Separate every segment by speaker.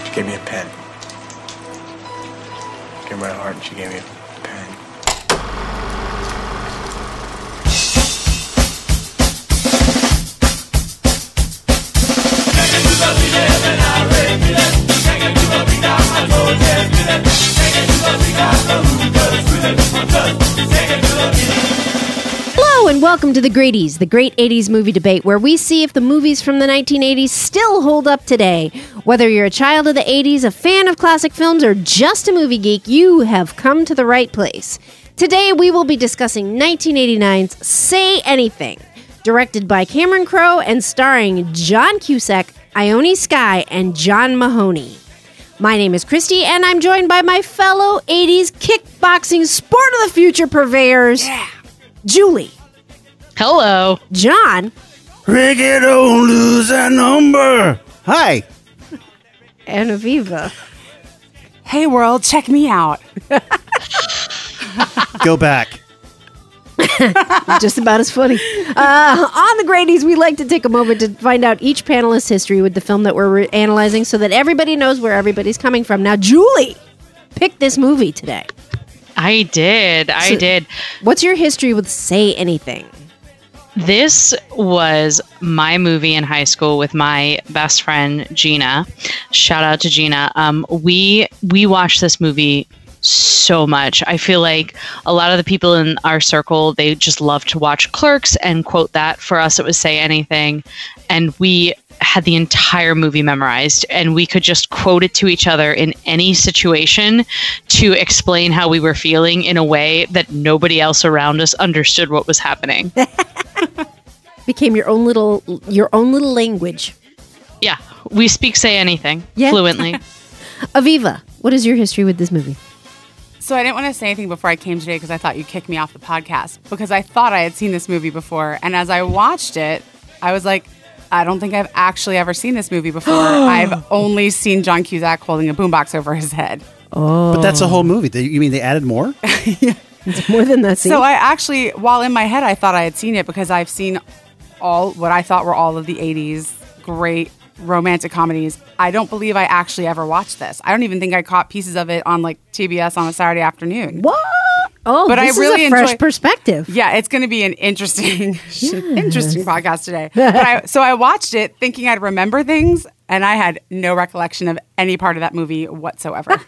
Speaker 1: She gave me a pen. Gave me my heart and she gave me a pen.
Speaker 2: Hello and welcome to The Greaties, the Great 80s Movie Debate, where we see if the movies from the 1980s still hold up today. Whether you're a child of the 80s, a fan of classic films, or just a movie geek, you have come to the right place. Today we will be discussing 1989's Say Anything, directed by Cameron Crowe and starring John Cusack, Ione Skye, and John Mahoney. My name is Christy, and I'm joined by my fellow 80s kickboxing sport of the future purveyors, Julie.
Speaker 3: Hello.
Speaker 2: John.
Speaker 4: Ricky, don't lose that number. Hi.
Speaker 2: And Aviva.
Speaker 5: Hey world, check me out.
Speaker 4: Go back.
Speaker 2: Just about as funny. On the Grady's, we like to take a moment to find out each panelist's history with the film that we're analyzing so that everybody knows where everybody's coming from. Now, Julie picked this movie today.
Speaker 3: I did.
Speaker 2: What's your history with Say Anything?
Speaker 3: This was my movie in high school with my best friend, Gina. Shout out to Gina. We watched this movie so much. I feel like a lot of the people in our circle, they just love to watch Clerks and quote that. For us, it was Say Anything. And we had the entire movie memorized, and we could just quote it to each other in any situation to explain how we were feeling in a way that nobody else around us understood what was happening.
Speaker 2: Became your own little language.
Speaker 3: Yeah, we speak Say Anything fluently.
Speaker 2: Aviva, what is your history with this movie?
Speaker 5: So I didn't want to say anything before I came today because I thought you'd kick me off the podcast because I thought I had seen this movie before. And as I watched it, I was like, I don't think I've actually ever seen this movie before. I've only seen John Cusack holding a boombox over his head.
Speaker 4: Oh. But that's the whole movie. You mean they added more?
Speaker 2: Yeah. It's more than that scene.
Speaker 5: So I actually, while in my head, I thought I had seen it because I've seen all what I thought were all of the 80s great romantic comedies. I don't believe I actually ever watched this. I don't even think I caught pieces of it on like TBS on a Saturday afternoon.
Speaker 2: What? Oh, but this is a fresh perspective.
Speaker 5: Yeah, it's going to be an interesting podcast today. But I watched it thinking I'd remember things, and I had no recollection of any part of that movie whatsoever.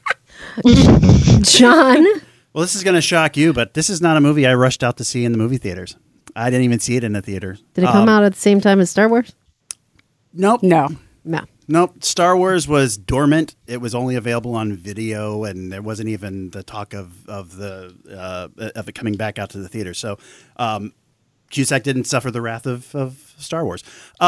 Speaker 2: John?
Speaker 4: Well, this is going to shock you, but this is not a movie I rushed out to see in the movie theaters. I didn't even see it in the theater.
Speaker 2: Did it come out at the same time as Star Wars?
Speaker 4: Nope.
Speaker 5: No.
Speaker 4: Nope. Star Wars was dormant. It was only available on video, and there wasn't even the talk of it coming back out to the theater. So, Cusack didn't suffer the wrath of Star Wars.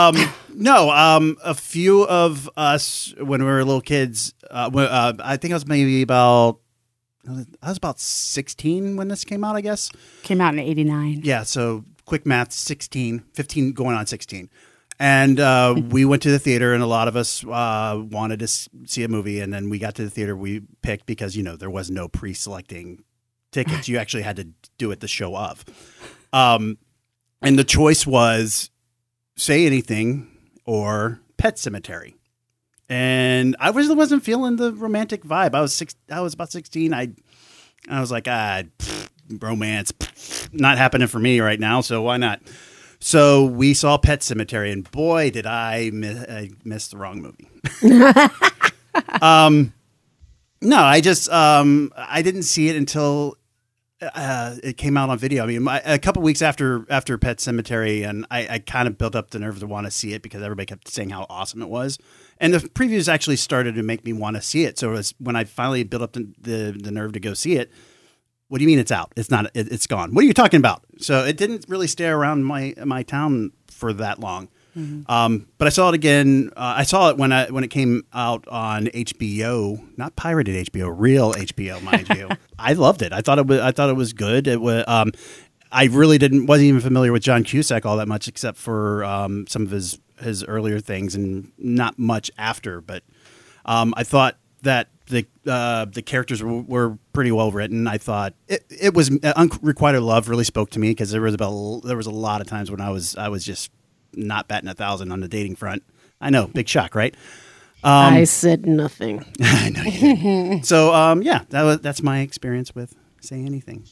Speaker 4: A few of us when we were little kids. I think I was about 16 when this came out. I guess
Speaker 5: came out in '89.
Speaker 4: Yeah. So quick math: 15 going on 16. And we went to the theater, and a lot of us wanted to see a movie. And then we got to the theater we picked because, there was no pre-selecting tickets. You actually had to do it the show of. And the choice was Say Anything or Pet Sematary. And I wasn't feeling the romantic vibe. I was about 16. I was like, romance, not happening for me right now, so why not? So we saw Pet Sematary, and boy, did I miss the wrong movie. No, I didn't see it until it came out on video. I mean, a couple weeks after Pet Sematary, and I kind of built up the nerve to want to see it because everybody kept saying how awesome it was. And the previews actually started to make me want to see it. So it was when I finally built up the nerve to go see it. What do you mean it's out? It's not. It's gone. What are you talking about? So it didn't really stay around my town for that long. Mm-hmm. But I saw it again. I saw it when it came out on HBO, not pirated HBO, real HBO, mind you. I loved it. I thought it was good. It was. I really wasn't even familiar with John Cusack all that much, except for some of his earlier things, and not much after. But I thought that the characters were pretty well written. I thought it was Unrequited Love really spoke to me because there was a lot of times when I was just not batting 1,000 on the dating front. I know, big shock, right?
Speaker 2: I said nothing.
Speaker 4: I know you didn't. So, that's my experience with Say Anything.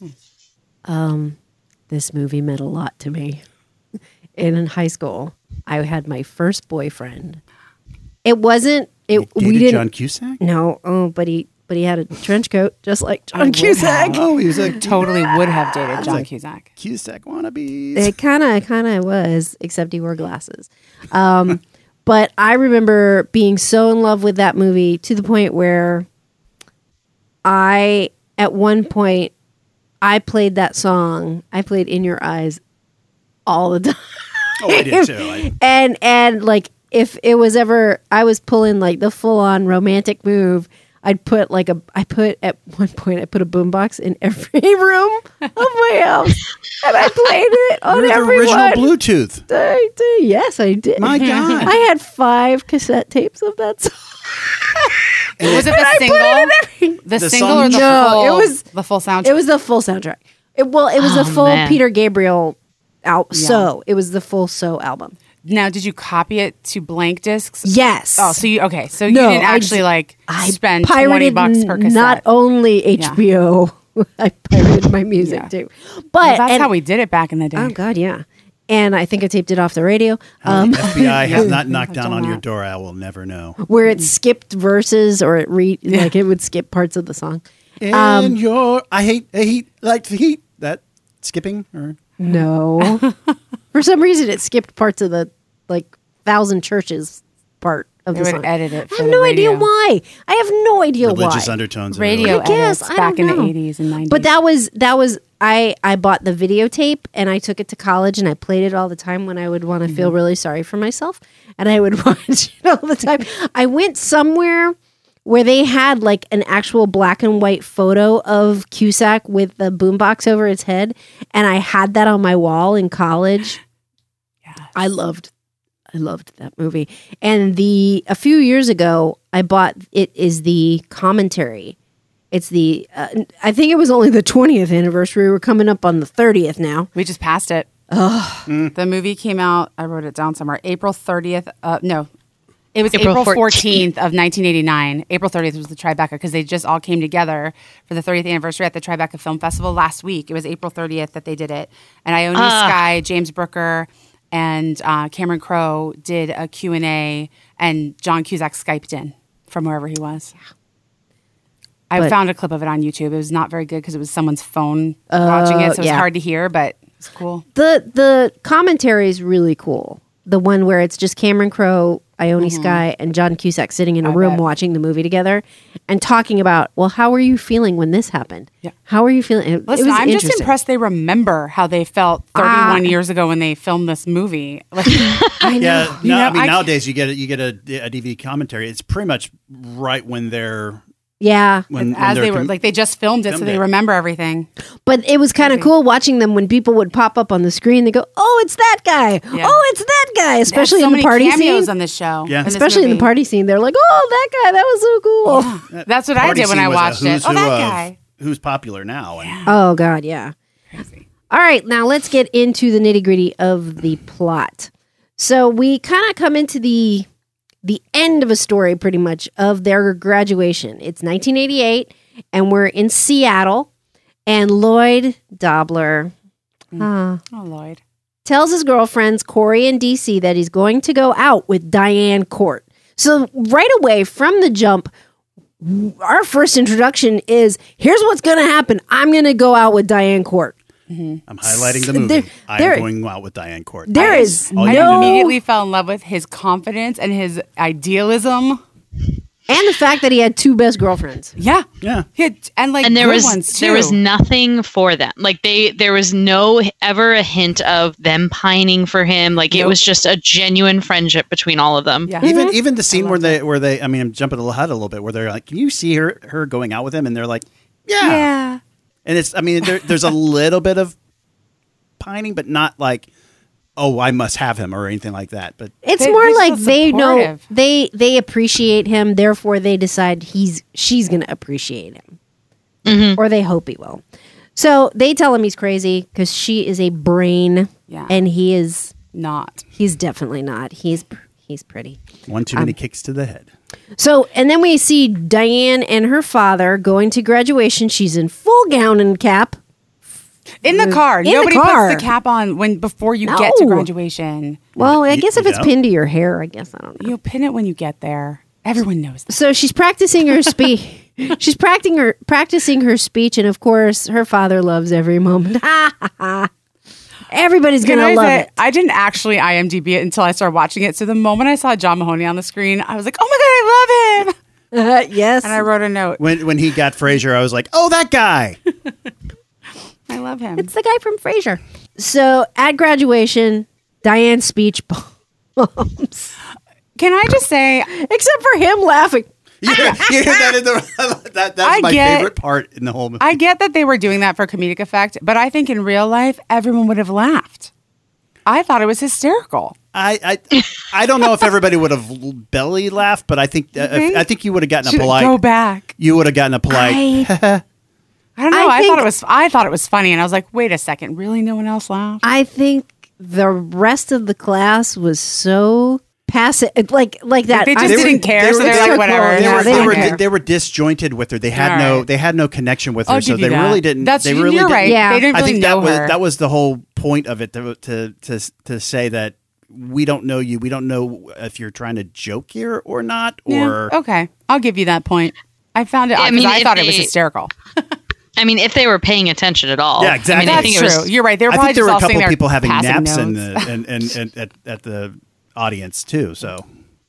Speaker 2: This movie meant a lot to me. In high school, I had my first boyfriend. It wasn't.
Speaker 4: You
Speaker 2: We
Speaker 4: dated
Speaker 2: didn't.
Speaker 4: John Cusack?
Speaker 2: No, but he had a trench coat just like John Cusack.
Speaker 4: Oh, he was a
Speaker 5: Totally would have dated John Cusack.
Speaker 4: Cusack wannabes.
Speaker 2: It kind of was, except he wore glasses. But I remember being so in love with that movie to the point where at one point, I played that song. I played In Your Eyes all the time.
Speaker 4: Oh, I did too.
Speaker 2: And like, if it was ever, I was pulling like the full on romantic move. At one point, I put a boombox in every room of my house, and I played it on
Speaker 4: You're the
Speaker 2: everyone.
Speaker 4: original Bluetooth.
Speaker 2: I did. Yes, I did.
Speaker 4: My God.
Speaker 2: I had 5 cassette tapes of that song.
Speaker 5: Was it the single? The
Speaker 4: The
Speaker 5: single
Speaker 4: song-
Speaker 5: or the
Speaker 2: No,
Speaker 5: full?
Speaker 2: it was-
Speaker 5: the full soundtrack.
Speaker 2: It was the full soundtrack. It was a full
Speaker 3: man.
Speaker 2: Peter Gabriel album.
Speaker 5: Yeah.
Speaker 2: So it was the full So album.
Speaker 5: Now, did you copy it to blank discs?
Speaker 2: Yes.
Speaker 5: Oh, so you so you
Speaker 2: No,
Speaker 5: didn't actually
Speaker 2: I
Speaker 5: spend
Speaker 2: pirated
Speaker 5: $20 per cassette.
Speaker 2: not only HBO, I pirated my music
Speaker 5: Yeah.
Speaker 2: too.
Speaker 5: Well,
Speaker 2: But
Speaker 5: that's
Speaker 2: and-
Speaker 5: how we did it back in the day.
Speaker 2: Oh God, yeah. And I think I taped it off the radio,
Speaker 4: The FBI has not knocked down on
Speaker 5: done
Speaker 4: your
Speaker 5: that.
Speaker 4: door. I will never know.
Speaker 2: where it skipped verses or it like it would skip parts of the song.
Speaker 4: And I hate like the heat. That skipping or
Speaker 2: No, for some reason it skipped parts of the like 1,000 Churches part of
Speaker 5: They
Speaker 2: the
Speaker 5: would
Speaker 2: song.
Speaker 5: edit it
Speaker 2: I
Speaker 5: for
Speaker 2: have
Speaker 5: the
Speaker 2: no idea
Speaker 5: radio.
Speaker 2: why. I have no idea
Speaker 4: religious
Speaker 2: why.
Speaker 4: undertones. in
Speaker 5: Radio
Speaker 4: it.
Speaker 2: I guess,
Speaker 5: edits
Speaker 2: I
Speaker 5: back in
Speaker 2: don't
Speaker 5: the
Speaker 2: know.
Speaker 5: 80s and 90s.
Speaker 2: But that was I bought the videotape and I took it to college and I played it all the time when I would want to feel really sorry for myself, and I would watch it all the time. I went somewhere where they had like an actual black and white photo of Cusack with the boombox over his head, and I had that on my wall in college. I loved that movie. And a few years ago, I bought it is the commentary. It's the I think it was only the 20th anniversary. We're coming up on the 30th now.
Speaker 5: We just passed it. The movie came out, I wrote it down somewhere, April 30th. No, it was
Speaker 3: April
Speaker 5: April
Speaker 3: 14th.
Speaker 5: 14th of 1989. April 30th was the Tribeca because they just all came together for the 30th anniversary at the Tribeca Film Festival last week. It was April 30th that they did it. And Ione Skye, James Brooker, and Cameron Crowe did a Q&A, and John Cusack Skyped in from wherever he was. I
Speaker 2: But-
Speaker 5: found a clip of it on YouTube. It was not very good because it was someone's phone watching it, so it was
Speaker 2: yeah.
Speaker 5: hard to hear, but it's cool.
Speaker 2: The commentary is really cool. The one where it's just Cameron Crowe, Ione Skye, and John Cusack sitting in a room
Speaker 5: bet.
Speaker 2: watching the movie together and talking about, well, how were you feeling when this happened?
Speaker 5: Yeah.
Speaker 2: How are you feeling? It
Speaker 5: Listen,
Speaker 2: was
Speaker 5: I'm just
Speaker 2: interesting.
Speaker 5: impressed they remember how they felt 31 years ago when they filmed this movie. Like,
Speaker 4: Yeah,
Speaker 5: You know, I-
Speaker 4: nowadays you get a DVD commentary. It's pretty much right when they're
Speaker 2: Yeah.
Speaker 4: when
Speaker 5: as
Speaker 4: they're
Speaker 5: they were like they just filmed it, so
Speaker 4: filmed
Speaker 5: they
Speaker 4: it.
Speaker 5: remember everything.
Speaker 2: But it was kind of cool watching them when people would pop up on the screen. They go, "Oh, it's that guy!
Speaker 5: Yeah.
Speaker 2: Oh, it's that guy!" Especially
Speaker 5: so
Speaker 2: in the
Speaker 5: many
Speaker 2: party
Speaker 5: cameos
Speaker 2: scene.
Speaker 5: on this show.
Speaker 4: Yeah.
Speaker 5: in this
Speaker 2: Especially in the
Speaker 5: movie.
Speaker 2: party scene, they're like, "Oh, that guy! That was so cool."
Speaker 5: That's what I
Speaker 4: party
Speaker 5: did when
Speaker 4: scene
Speaker 5: I
Speaker 4: was a
Speaker 5: watched it.
Speaker 4: who's
Speaker 5: Oh,
Speaker 4: who
Speaker 5: that
Speaker 4: of
Speaker 5: guy.
Speaker 4: who's popular now. And
Speaker 2: Oh God, yeah. All right, now let's get into the nitty gritty of the plot. So we kind of come into the end of a story, pretty much, of their graduation. It's 1988, and we're in Seattle, and Lloyd Dobler
Speaker 5: Oh, Lloyd.
Speaker 2: tells his girlfriends, Corey and DC, that he's going to go out with Diane Court. So right away from the jump, our first introduction is, here's what's going to happen. I'm going to go out with Diane Court.
Speaker 4: I'm highlighting the movie.
Speaker 2: There-
Speaker 4: I'm going out with Diane Court.
Speaker 2: There is
Speaker 4: all you
Speaker 5: I
Speaker 4: need to know.
Speaker 5: immediately fell in love with his confidence and his idealism.
Speaker 2: And the fact that he had 2 best girlfriends.
Speaker 5: Yeah,
Speaker 4: Yeah.
Speaker 5: and like
Speaker 3: And there
Speaker 5: good
Speaker 3: was
Speaker 5: ones too.
Speaker 3: there was nothing for them. Like there was no ever a hint of them pining for him. Like it
Speaker 5: Nope.
Speaker 3: was just a genuine friendship between all of them.
Speaker 5: Yeah.
Speaker 4: Even the scene where they I mean I'm jumping ahead a little bit where they're like, can you see her going out with him? And they're like, yeah. And it's I mean there's a little bit of pining, but not like, oh, I must have him or anything like that. But
Speaker 2: It's
Speaker 5: They-
Speaker 2: more
Speaker 5: they're
Speaker 2: like
Speaker 5: so
Speaker 2: they know
Speaker 5: supportive.
Speaker 2: they appreciate him, therefore they decide she's going to appreciate him. Or they hope he will. So they tell him he's crazy because she is a brain,
Speaker 5: Yeah.
Speaker 2: and he's
Speaker 5: not.
Speaker 2: definitely not. He's He's pretty.
Speaker 4: One too many kicks to the head.
Speaker 2: So, and then we see Diane and her father going to graduation. She's in full gown and cap.
Speaker 5: In the car.
Speaker 2: In the
Speaker 5: Nobody
Speaker 2: car.
Speaker 5: puts the cap on before you get to graduation.
Speaker 2: Well, I guess if
Speaker 4: you
Speaker 2: it's
Speaker 4: don't?
Speaker 2: pinned to your hair, I guess I don't know.
Speaker 5: You pin it when you get there. Everyone knows that.
Speaker 2: So she's practicing her speech. She's practicing her speech, and of course, her father loves every moment. Everybody's
Speaker 5: Can
Speaker 2: gonna
Speaker 5: I
Speaker 2: love
Speaker 5: say,
Speaker 2: it.
Speaker 5: I didn't actually IMDb it until I started watching it. So the moment I saw John Mahoney on the screen, I was like, oh my God, I love him.
Speaker 2: Yes,
Speaker 5: And I wrote a note.
Speaker 4: When he got Frasier, I was like, oh, that guy.
Speaker 5: I love him.
Speaker 2: it's the guy from Frasier. So at graduation, Diane's speech bombs,
Speaker 5: Can I just say,
Speaker 2: except for him laughing.
Speaker 4: Yeah, that's
Speaker 5: I
Speaker 4: my
Speaker 5: get-
Speaker 4: favorite part in the whole movie.
Speaker 5: I get that they were doing that for comedic effect, but I think in real life, everyone would have laughed. I thought it was hysterical.
Speaker 4: I don't know if everybody would have belly laughed, but I think
Speaker 5: think?
Speaker 4: I think you would have gotten a
Speaker 5: Should
Speaker 4: polite.
Speaker 5: go back.
Speaker 4: You would have gotten a polite.
Speaker 2: I
Speaker 5: I don't know.
Speaker 2: I
Speaker 5: I thought it was funny, and I was like, wait a second, really? No one else laughed?
Speaker 2: think the rest of the class was so passive, like that.
Speaker 5: They just didn't care, so they're like, whatever.
Speaker 4: They,
Speaker 2: Yeah,
Speaker 4: were,
Speaker 2: they
Speaker 4: they,
Speaker 2: don't
Speaker 4: were,
Speaker 2: care.
Speaker 4: they were disjointed with her. They had
Speaker 5: All
Speaker 4: no
Speaker 5: right.
Speaker 4: they had no connection with her,
Speaker 5: I'll
Speaker 4: so
Speaker 5: give you
Speaker 4: they
Speaker 5: that.
Speaker 4: really didn't.
Speaker 5: That's
Speaker 4: they really
Speaker 5: you're
Speaker 4: didn't.
Speaker 5: right.
Speaker 2: Yeah.
Speaker 5: They didn't
Speaker 4: I
Speaker 5: really
Speaker 4: think
Speaker 5: know her.
Speaker 4: that was the whole point of it to say that we don't know you. We don't know if you're trying to joke here or not. Or
Speaker 5: Yeah, okay, I'll give you that point. I found it
Speaker 3: I
Speaker 5: because
Speaker 3: mean,
Speaker 5: I
Speaker 3: if
Speaker 5: thought it was
Speaker 3: they-
Speaker 5: hysterical.
Speaker 3: I mean, if they were paying attention at all.
Speaker 4: Yeah, exactly.
Speaker 3: I mean, I
Speaker 5: That's
Speaker 3: think it
Speaker 5: true.
Speaker 3: was,
Speaker 5: You're right. They were
Speaker 4: I
Speaker 5: probably
Speaker 4: think there
Speaker 5: just
Speaker 4: were a
Speaker 5: all sitting
Speaker 4: couple
Speaker 5: there
Speaker 4: people having
Speaker 5: passing
Speaker 4: naps in
Speaker 5: notes.
Speaker 4: the at the audience too. So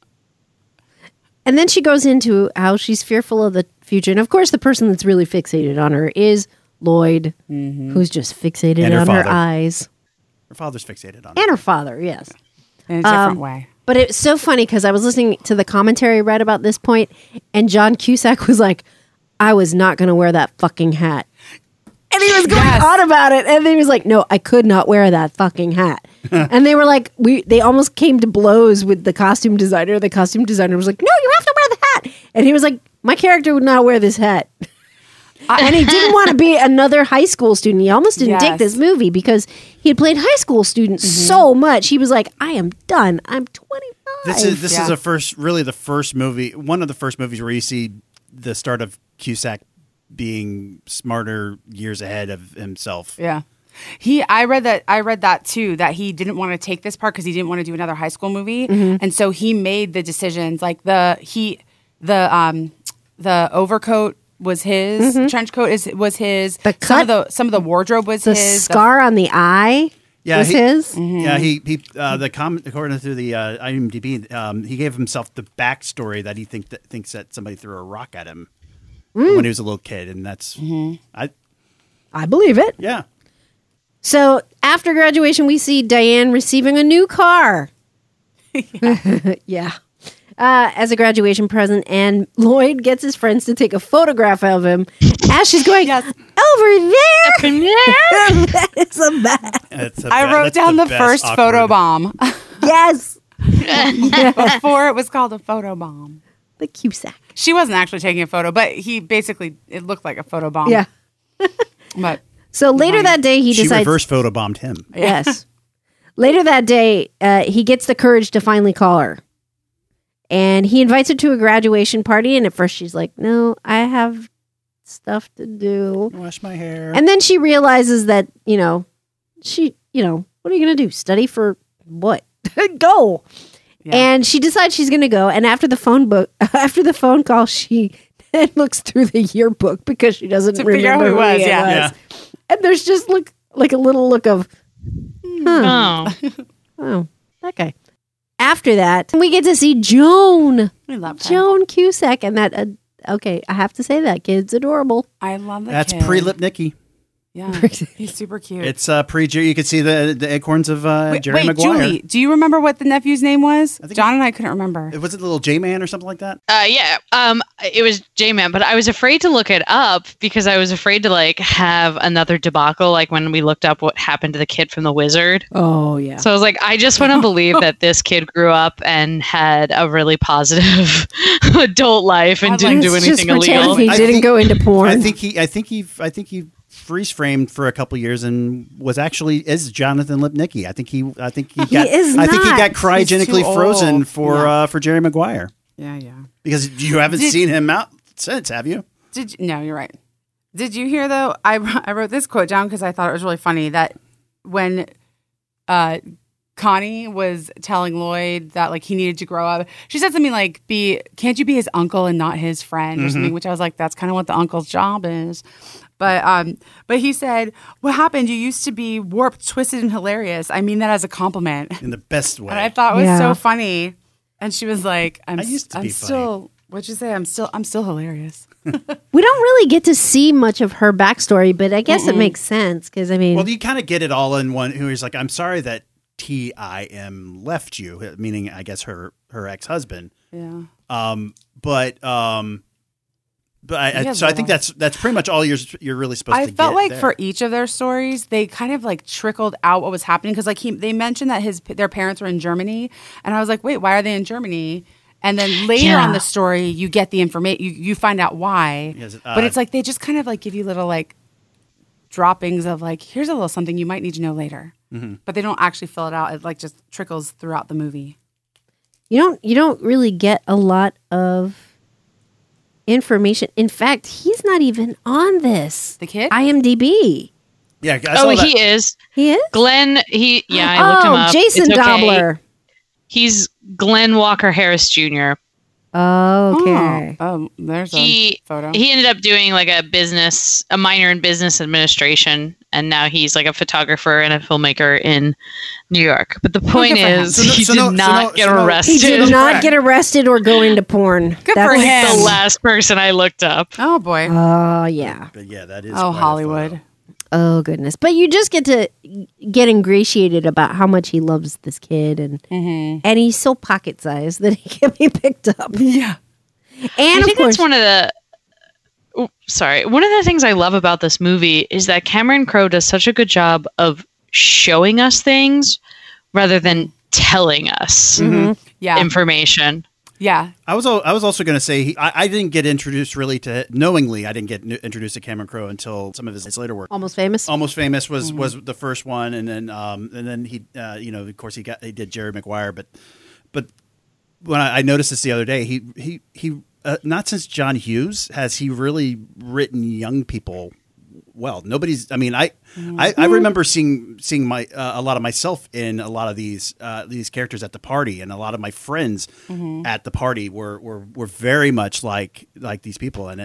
Speaker 2: And then she goes into how she's fearful of the future. And of course, the person that's really fixated on her is Lloyd, who's just fixated
Speaker 4: And her
Speaker 2: on her
Speaker 4: father.
Speaker 2: eyes.
Speaker 4: her father's fixated on her.
Speaker 2: And her father, yes.
Speaker 5: in a different way.
Speaker 2: But it's so funny because I was listening to the commentary right about this point, and John Cusack was like, I was not going to wear that fucking hat. And he was going
Speaker 5: Yes.
Speaker 2: on about it. And then he was like, no, I could not wear that fucking hat. And they were like, they almost came to blows with the costume designer. The costume designer was like, no, you have to wear the hat. And he was like, my character would not wear this hat. And he didn't want to be another high school student. He almost didn't take
Speaker 5: Yes.
Speaker 2: this movie because he had played high school students so much. He was like, I am done. I'm 25.
Speaker 4: This is the first movie, one of the first movies where you see the start of Cusack being smarter years ahead of himself.
Speaker 5: Yeah. I read that too, that he didn't want to take this part because he didn't want to do another high school movie. And so he made the decisions like the overcoat was his, trench coat was his,
Speaker 2: The cut-
Speaker 5: some of the wardrobe was
Speaker 2: The
Speaker 5: his.
Speaker 2: scar on the eye was his.
Speaker 4: Yeah, according to the IMDb, he gave himself the backstory that he thinks that somebody threw a rock at him when he was a little kid, and that's
Speaker 2: I believe it.
Speaker 4: yeah.
Speaker 2: So after graduation, we see Diane receiving a new car. Yeah. As a graduation present, and Lloyd gets his friends to take a photograph of him as she's going,
Speaker 5: Yes.
Speaker 2: over there. That is a bad.
Speaker 5: I wrote down the first photo bomb
Speaker 2: Yes.
Speaker 5: before it was called a photo bomb.
Speaker 2: The Cusack.
Speaker 5: She wasn't actually taking a photo, but it looked like a photo bomb.
Speaker 2: Yeah.
Speaker 5: But
Speaker 2: So later that day, he
Speaker 4: She
Speaker 2: decides.
Speaker 4: reverse photobombed him.
Speaker 2: Yes. Later that day, he gets the courage to finally call her. And he invites her to a graduation party. And at first she's like, no, I have stuff to do.
Speaker 4: Wash my hair.
Speaker 2: And then she realizes that, what are you going to do? Study for what? Go.
Speaker 5: Yeah.
Speaker 2: And she decides she's going to go. And after the phone call, she then looks through the yearbook because she doesn't
Speaker 5: To figure out
Speaker 2: remember
Speaker 5: who it was,
Speaker 2: he
Speaker 5: yeah.
Speaker 2: was. And there's just like a little look of,
Speaker 3: oh,
Speaker 2: oh, that guy. After that, we get to see Joan.
Speaker 5: I love her.
Speaker 2: Joan Cusack. And that, okay, I have to say that kid's adorable.
Speaker 5: I love that.
Speaker 4: That's
Speaker 5: kid.
Speaker 4: pre-Lip Nicky.
Speaker 5: Yeah, he's super cute.
Speaker 4: It's pre-Jerry. You can see the acorns of Jerry Maguire.
Speaker 5: Julie, do you remember what the nephew's name was?
Speaker 4: think
Speaker 5: John and I couldn't remember.
Speaker 4: Was it little J-Man or something like that?
Speaker 3: yeah. It was J-Man, but I was afraid to look it up because I was afraid to have another debacle, like when we looked up what happened to the kid from The Wizard.
Speaker 2: Oh, yeah.
Speaker 3: So I was like, I just want to believe that this kid grew up and had a really positive adult life and
Speaker 5: I'd
Speaker 3: didn't
Speaker 5: like
Speaker 3: do
Speaker 2: Let's
Speaker 3: anything
Speaker 2: just pretend
Speaker 3: illegal.
Speaker 2: he
Speaker 4: I
Speaker 2: didn't
Speaker 4: think-
Speaker 2: go into porn.
Speaker 4: I think he freeze framed for a couple years and is Jonathan Lipnicki. I think he
Speaker 2: is
Speaker 4: I think he got cryogenically
Speaker 5: old.
Speaker 4: frozen for Jerry Maguire.
Speaker 5: Yeah.
Speaker 4: Because you haven't seen him out since, have you?
Speaker 5: No, you're right. Did you hear though? I wrote this quote down because I thought it was really funny that when Connie was telling Lloyd that like he needed to grow up, she said something like, "Can't you be his uncle and not his friend?" or something, which I was like, that's kind of what the uncle's job is. But he said, "What happened? You used to be warped, twisted, and hilarious. I mean that as a compliment."
Speaker 4: In the best way.
Speaker 5: And I thought it was so funny. And she was like, "I'm
Speaker 4: funny.
Speaker 5: still. What'd you say? I'm still hilarious."
Speaker 2: We don't really get to see much of her backstory, but I guess it makes sense because I mean,
Speaker 4: well, you kind of get it all in one. Who is like, "I'm sorry that Tim left you," meaning I guess her ex-husband.
Speaker 5: Yeah.
Speaker 4: So I think that's pretty much all you're really supposed to get.
Speaker 5: I felt like
Speaker 4: there.
Speaker 5: for each of their stories, they kind of like trickled out what was happening because like they mentioned that their parents were in Germany, and I was like, wait, why are they in Germany? And then later on the story, you get the information, you find out why.
Speaker 4: Yes,
Speaker 5: but it's like they just kind of like give you little like droppings of like, here's a little something you might need to know later, but they don't actually fill it out. It like just trickles throughout the movie.
Speaker 2: you don't really get a lot of information. In fact, he's not even on this.
Speaker 5: The kid?
Speaker 2: IMDb.
Speaker 4: Yeah. I saw that.
Speaker 3: he is.
Speaker 2: He is?
Speaker 3: Glenn, I looked him up.
Speaker 2: Jason
Speaker 3: It's okay.
Speaker 2: Dobler.
Speaker 3: He's Glenn Walker Harris Jr.
Speaker 2: Okay.
Speaker 5: Oh, there's a
Speaker 3: He
Speaker 5: photo.
Speaker 3: ended up doing like a minor in business administration, and now he's like a photographer and a filmmaker in New York. But the point
Speaker 5: good for him.
Speaker 3: is,
Speaker 4: So no-
Speaker 3: he
Speaker 4: so
Speaker 3: did
Speaker 4: no-
Speaker 3: not get
Speaker 4: so no-
Speaker 3: arrested.
Speaker 2: He did not get arrested or go into porn.
Speaker 5: Good for
Speaker 3: Like
Speaker 5: him.
Speaker 3: the last person I looked up.
Speaker 5: Oh boy.
Speaker 2: Oh, yeah.
Speaker 4: But yeah, that is.
Speaker 5: Oh,
Speaker 4: quite a
Speaker 5: Hollywood.
Speaker 4: photo.
Speaker 2: Oh, goodness. But you just get to get ingratiated about how much he loves this kid. And he's so pocket-sized that he can be picked up.
Speaker 5: Yeah.
Speaker 2: And,
Speaker 3: I
Speaker 2: of
Speaker 3: think
Speaker 2: course,
Speaker 3: that's one of the things I love about this movie is that Cameron Crowe does such a good job of showing us things rather than telling us
Speaker 5: Yeah.
Speaker 3: information.
Speaker 5: Yeah.
Speaker 4: I was also going to say I didn't get introduced really to knowingly. I didn't get introduced to Cameron Crowe until some of his later work.
Speaker 2: Almost Famous.
Speaker 4: Almost Famous was the first one, and then he of course he did Jerry Maguire, but when I noticed this the other day, he not since John Hughes has he really written young people well. Nobody's. I mean, I remember seeing my a lot of myself in a lot of these characters at the party, and a lot of my friends at the party were very much like these people, and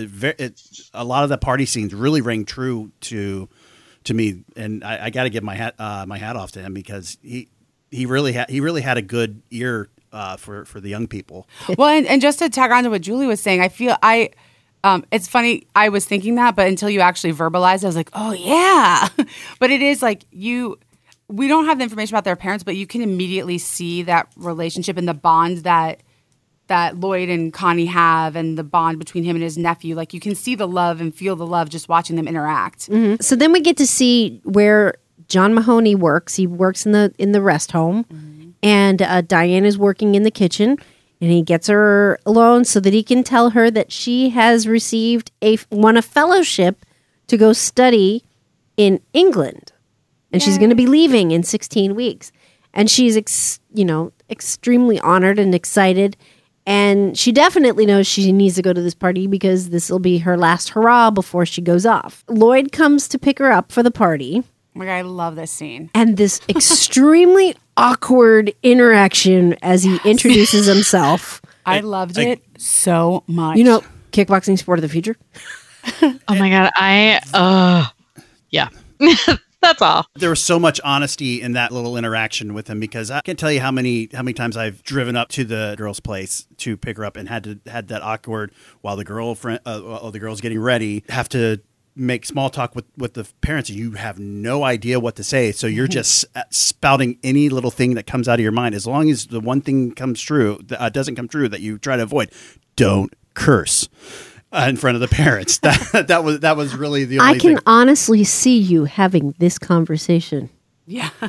Speaker 4: a lot of the party scenes really rang true to me, and I got to give my hat off to him because he really had a good ear for the young people.
Speaker 5: Well, and just to tag on to what Julie was saying, I feel it's funny. I was thinking that, but until you actually verbalized, I was like, oh yeah. But it is like we don't have the information about their parents, but you can immediately see that relationship and the bond that Lloyd and Connie have, and the bond between him and his nephew. Like you can see the love and feel the love just watching them interact.
Speaker 2: So then we get to see where John Mahoney works. He works in the rest home, and Diane is working in the kitchen, and he gets her alone so that he can tell her that she has received won a fellowship to go study in England, and she's going to be leaving in 16 weeks, and she's extremely honored and excited. And she definitely knows she needs to go to this party because this will be her last hurrah before she goes off. Lloyd comes to pick her up for the party.
Speaker 5: Oh my God, I love this scene.
Speaker 2: And this extremely awkward interaction as he introduces himself.
Speaker 5: I loved it so much.
Speaker 2: Kickboxing sport of the future.
Speaker 3: Oh my God. Yeah. That's all.
Speaker 4: There was so much honesty in that little interaction with him because I can't tell you how many times I've driven up to the girl's place to pick her up and had that awkward while the girl's getting ready, have to make small talk with the parents. You have no idea what to say, so you're just spouting any little thing that comes out of your mind. As long as the one thing comes true, doesn't come true, that you try to avoid. Don't curse in front of the parents. That was really the only thing.
Speaker 2: I can honestly see you having this conversation.
Speaker 5: Yeah.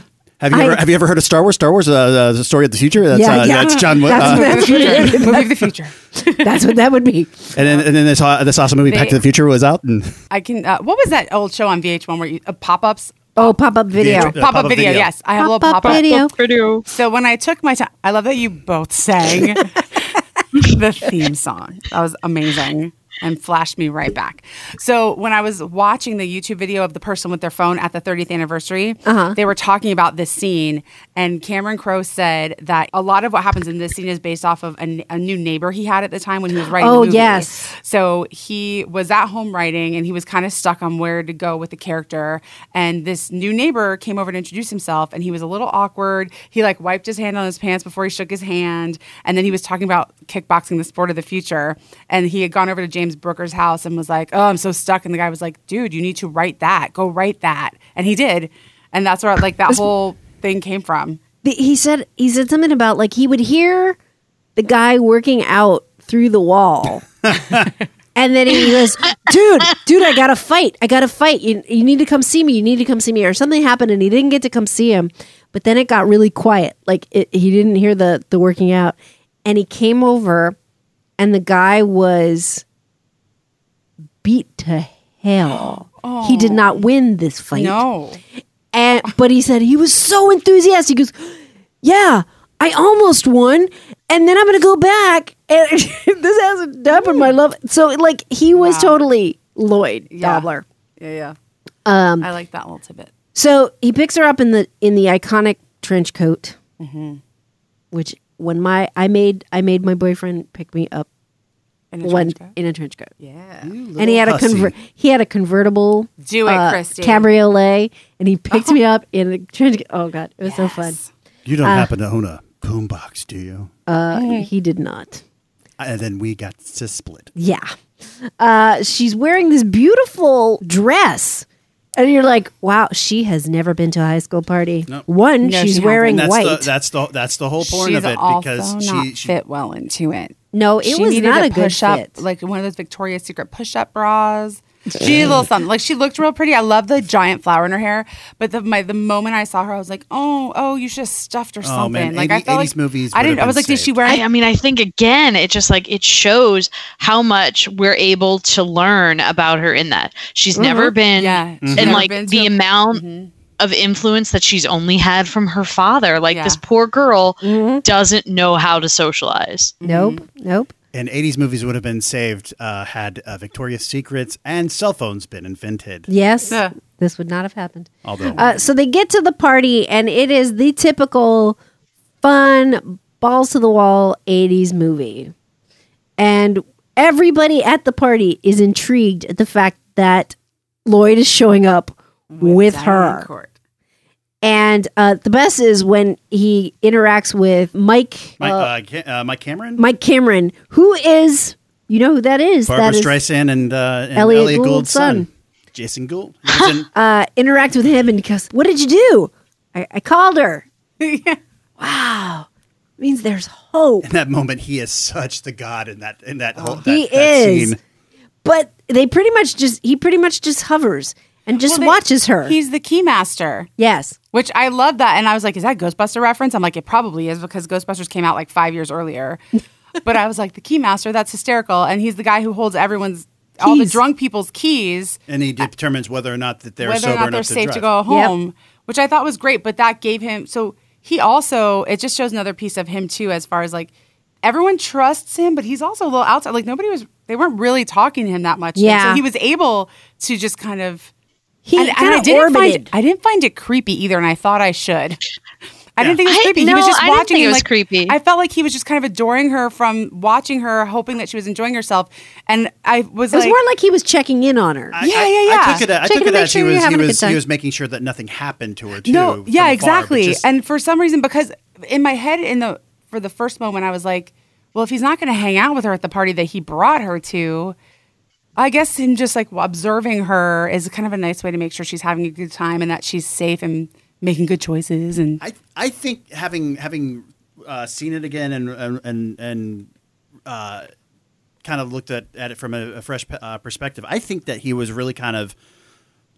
Speaker 4: Have you ever heard of Star Wars? Star Wars, the story of the future. That's John.
Speaker 2: That's
Speaker 5: Movie of the future.
Speaker 2: that's what that would be.
Speaker 4: And then this awesome movie Back to the Future was out. And
Speaker 5: I can. What was that old show on VH1 where you pop-ups?
Speaker 2: Oh, pop-up video.
Speaker 4: VH1.
Speaker 5: Pop-up video. Yes, I have a little
Speaker 2: Pop-up
Speaker 5: pop-up
Speaker 2: video.
Speaker 5: So when I took my time, I love that you both sang the theme song. That was amazing and flashed me right back. So when I was watching the YouTube video of the person with their phone at the 30th anniversary, they were talking about this scene, and Cameron Crowe said that a lot of what happens in this scene is based off of a new neighbor he had at the time when he was writing the movie.
Speaker 2: Yes.
Speaker 5: So he was at home writing, and he was kind of stuck on where to go with the character. And this new neighbor came over to introduce himself, and he was a little awkward. He like wiped his hand on his pants before he shook his hand, and then he was talking about kickboxing, the sport of the future. And he had gone over to James Brooker's house and was like, "Oh, I'm so stuck." And the guy was like, "Dude, you need to write that. Go write that." And he did, and that's where like that whole thing came from.
Speaker 2: He said something about like he would hear the guy working out through the wall. And then he goes, dude, I got to fight. You need to come see me. Or something happened and he didn't get to come see him. But then it got really quiet. Like he didn't hear the working out. And he came over and the guy was beat to hell. Oh. He did not win this fight.
Speaker 5: No.
Speaker 2: But he said he was so enthusiastic. He goes, "Yeah, I almost won, and then I'm going to go back, and this hasn't happened, my love." So, like, he was totally Lloyd Dobler.
Speaker 5: Yeah. I like that little tidbit.
Speaker 2: So he picks her up in the iconic trench coat, which when I made my boyfriend pick me up in a trench coat.
Speaker 5: Yeah.
Speaker 2: And he had a convertible
Speaker 5: Do it, Christy.
Speaker 2: cabriolet, and he picked me up in a trench coat. Oh God, it was so fun.
Speaker 4: you don't happen to own a boombox, do you?
Speaker 2: He did not.
Speaker 4: And then we got to split.
Speaker 2: Yeah. She's wearing this beautiful dress. And you're like, wow, she has never been to a high school party. Nope.
Speaker 5: No,
Speaker 2: she's
Speaker 5: she
Speaker 2: wearing
Speaker 4: that's
Speaker 2: white.
Speaker 4: that's the whole point of it, because
Speaker 5: she fit well into it.
Speaker 2: No, it was
Speaker 5: needed
Speaker 2: not a good
Speaker 5: push-up,
Speaker 2: fit.
Speaker 5: like one of those Victoria's Secret push-up bras. She needed a little something. Like she looked real pretty. I love the giant flower in her hair. But the moment I saw her, I was like, oh, you should have stuffed or something.
Speaker 4: Man.
Speaker 5: Like
Speaker 4: 80,
Speaker 5: I felt
Speaker 4: 80s
Speaker 5: like
Speaker 4: movies.
Speaker 5: I was like, did she wear?
Speaker 3: I mean, I think again, it just like it shows how much we're able to learn about her in that she's never been, and like the amount of influence that she's only had from her father. Like this poor girl doesn't know how to socialize.
Speaker 2: Nope.
Speaker 4: And 80s movies would have been saved had Victoria's Secrets and cell phones been invented.
Speaker 2: Yes. This would not have happened.
Speaker 4: Although,
Speaker 2: so they get to the party, and it is the typical fun, balls to the wall 80s movie. And everybody at the party is intrigued at the fact that Lloyd is showing up with her.
Speaker 5: Court.
Speaker 2: And the best is when he interacts with Mike
Speaker 4: Cameron?
Speaker 2: Mike Cameron, who is, you know who that is?
Speaker 4: Barbara
Speaker 2: that is
Speaker 4: Streisand and Elliot Gould's son. Jason Gould.
Speaker 2: Interact with him and goes, "What did you do?" I called her. Wow. Means there's hope.
Speaker 4: In that moment, he is such the god in that whole
Speaker 2: he
Speaker 4: that
Speaker 2: is.
Speaker 4: scene.
Speaker 2: But he pretty much just hovers and just watches her.
Speaker 5: He's the keymaster.
Speaker 2: Yes.
Speaker 5: Which I love that. And I was like, is that Ghostbuster reference? I'm like, it probably is because Ghostbusters came out like 5 years earlier. But I was like, the keymaster, that's hysterical. And he's the guy who holds all the drunk people's keys.
Speaker 4: And he determines whether or not that they're
Speaker 5: whether
Speaker 4: sober
Speaker 5: or not
Speaker 4: enough
Speaker 5: they're
Speaker 4: to
Speaker 5: safe
Speaker 4: drive.
Speaker 5: to go home, which I thought was great. But that gave him, so he also, it just shows another piece of him too, as far as like, everyone trusts him, but he's also a little outside. Like they weren't really talking to him that much.
Speaker 2: Yeah.
Speaker 5: And so he was able to just kind of,
Speaker 2: I
Speaker 5: didn't find it creepy either, and I thought I should. I didn't think it was creepy. He was just
Speaker 3: I
Speaker 5: watching.
Speaker 3: didn't think it was
Speaker 5: like,
Speaker 3: creepy.
Speaker 5: I felt like he was just kind of adoring her from watching her, hoping that she was enjoying herself. And I was
Speaker 2: It was more like he was checking in on her.
Speaker 4: I took it as
Speaker 2: sure you're having a good time.
Speaker 4: he was making sure that nothing happened to her too.
Speaker 5: No,
Speaker 4: from
Speaker 5: yeah,
Speaker 4: afar,
Speaker 5: exactly.
Speaker 4: but just-
Speaker 5: And for some reason, because in my head, for the first moment, I was like, well, if he's not going to hang out with her at the party that he brought her to, I guess him just like observing her is kind of a nice way to make sure she's having a good time and that she's safe and making good choices. And
Speaker 4: I think having seen it again and kind of looked at it from a fresh perspective, I think that he was really kind of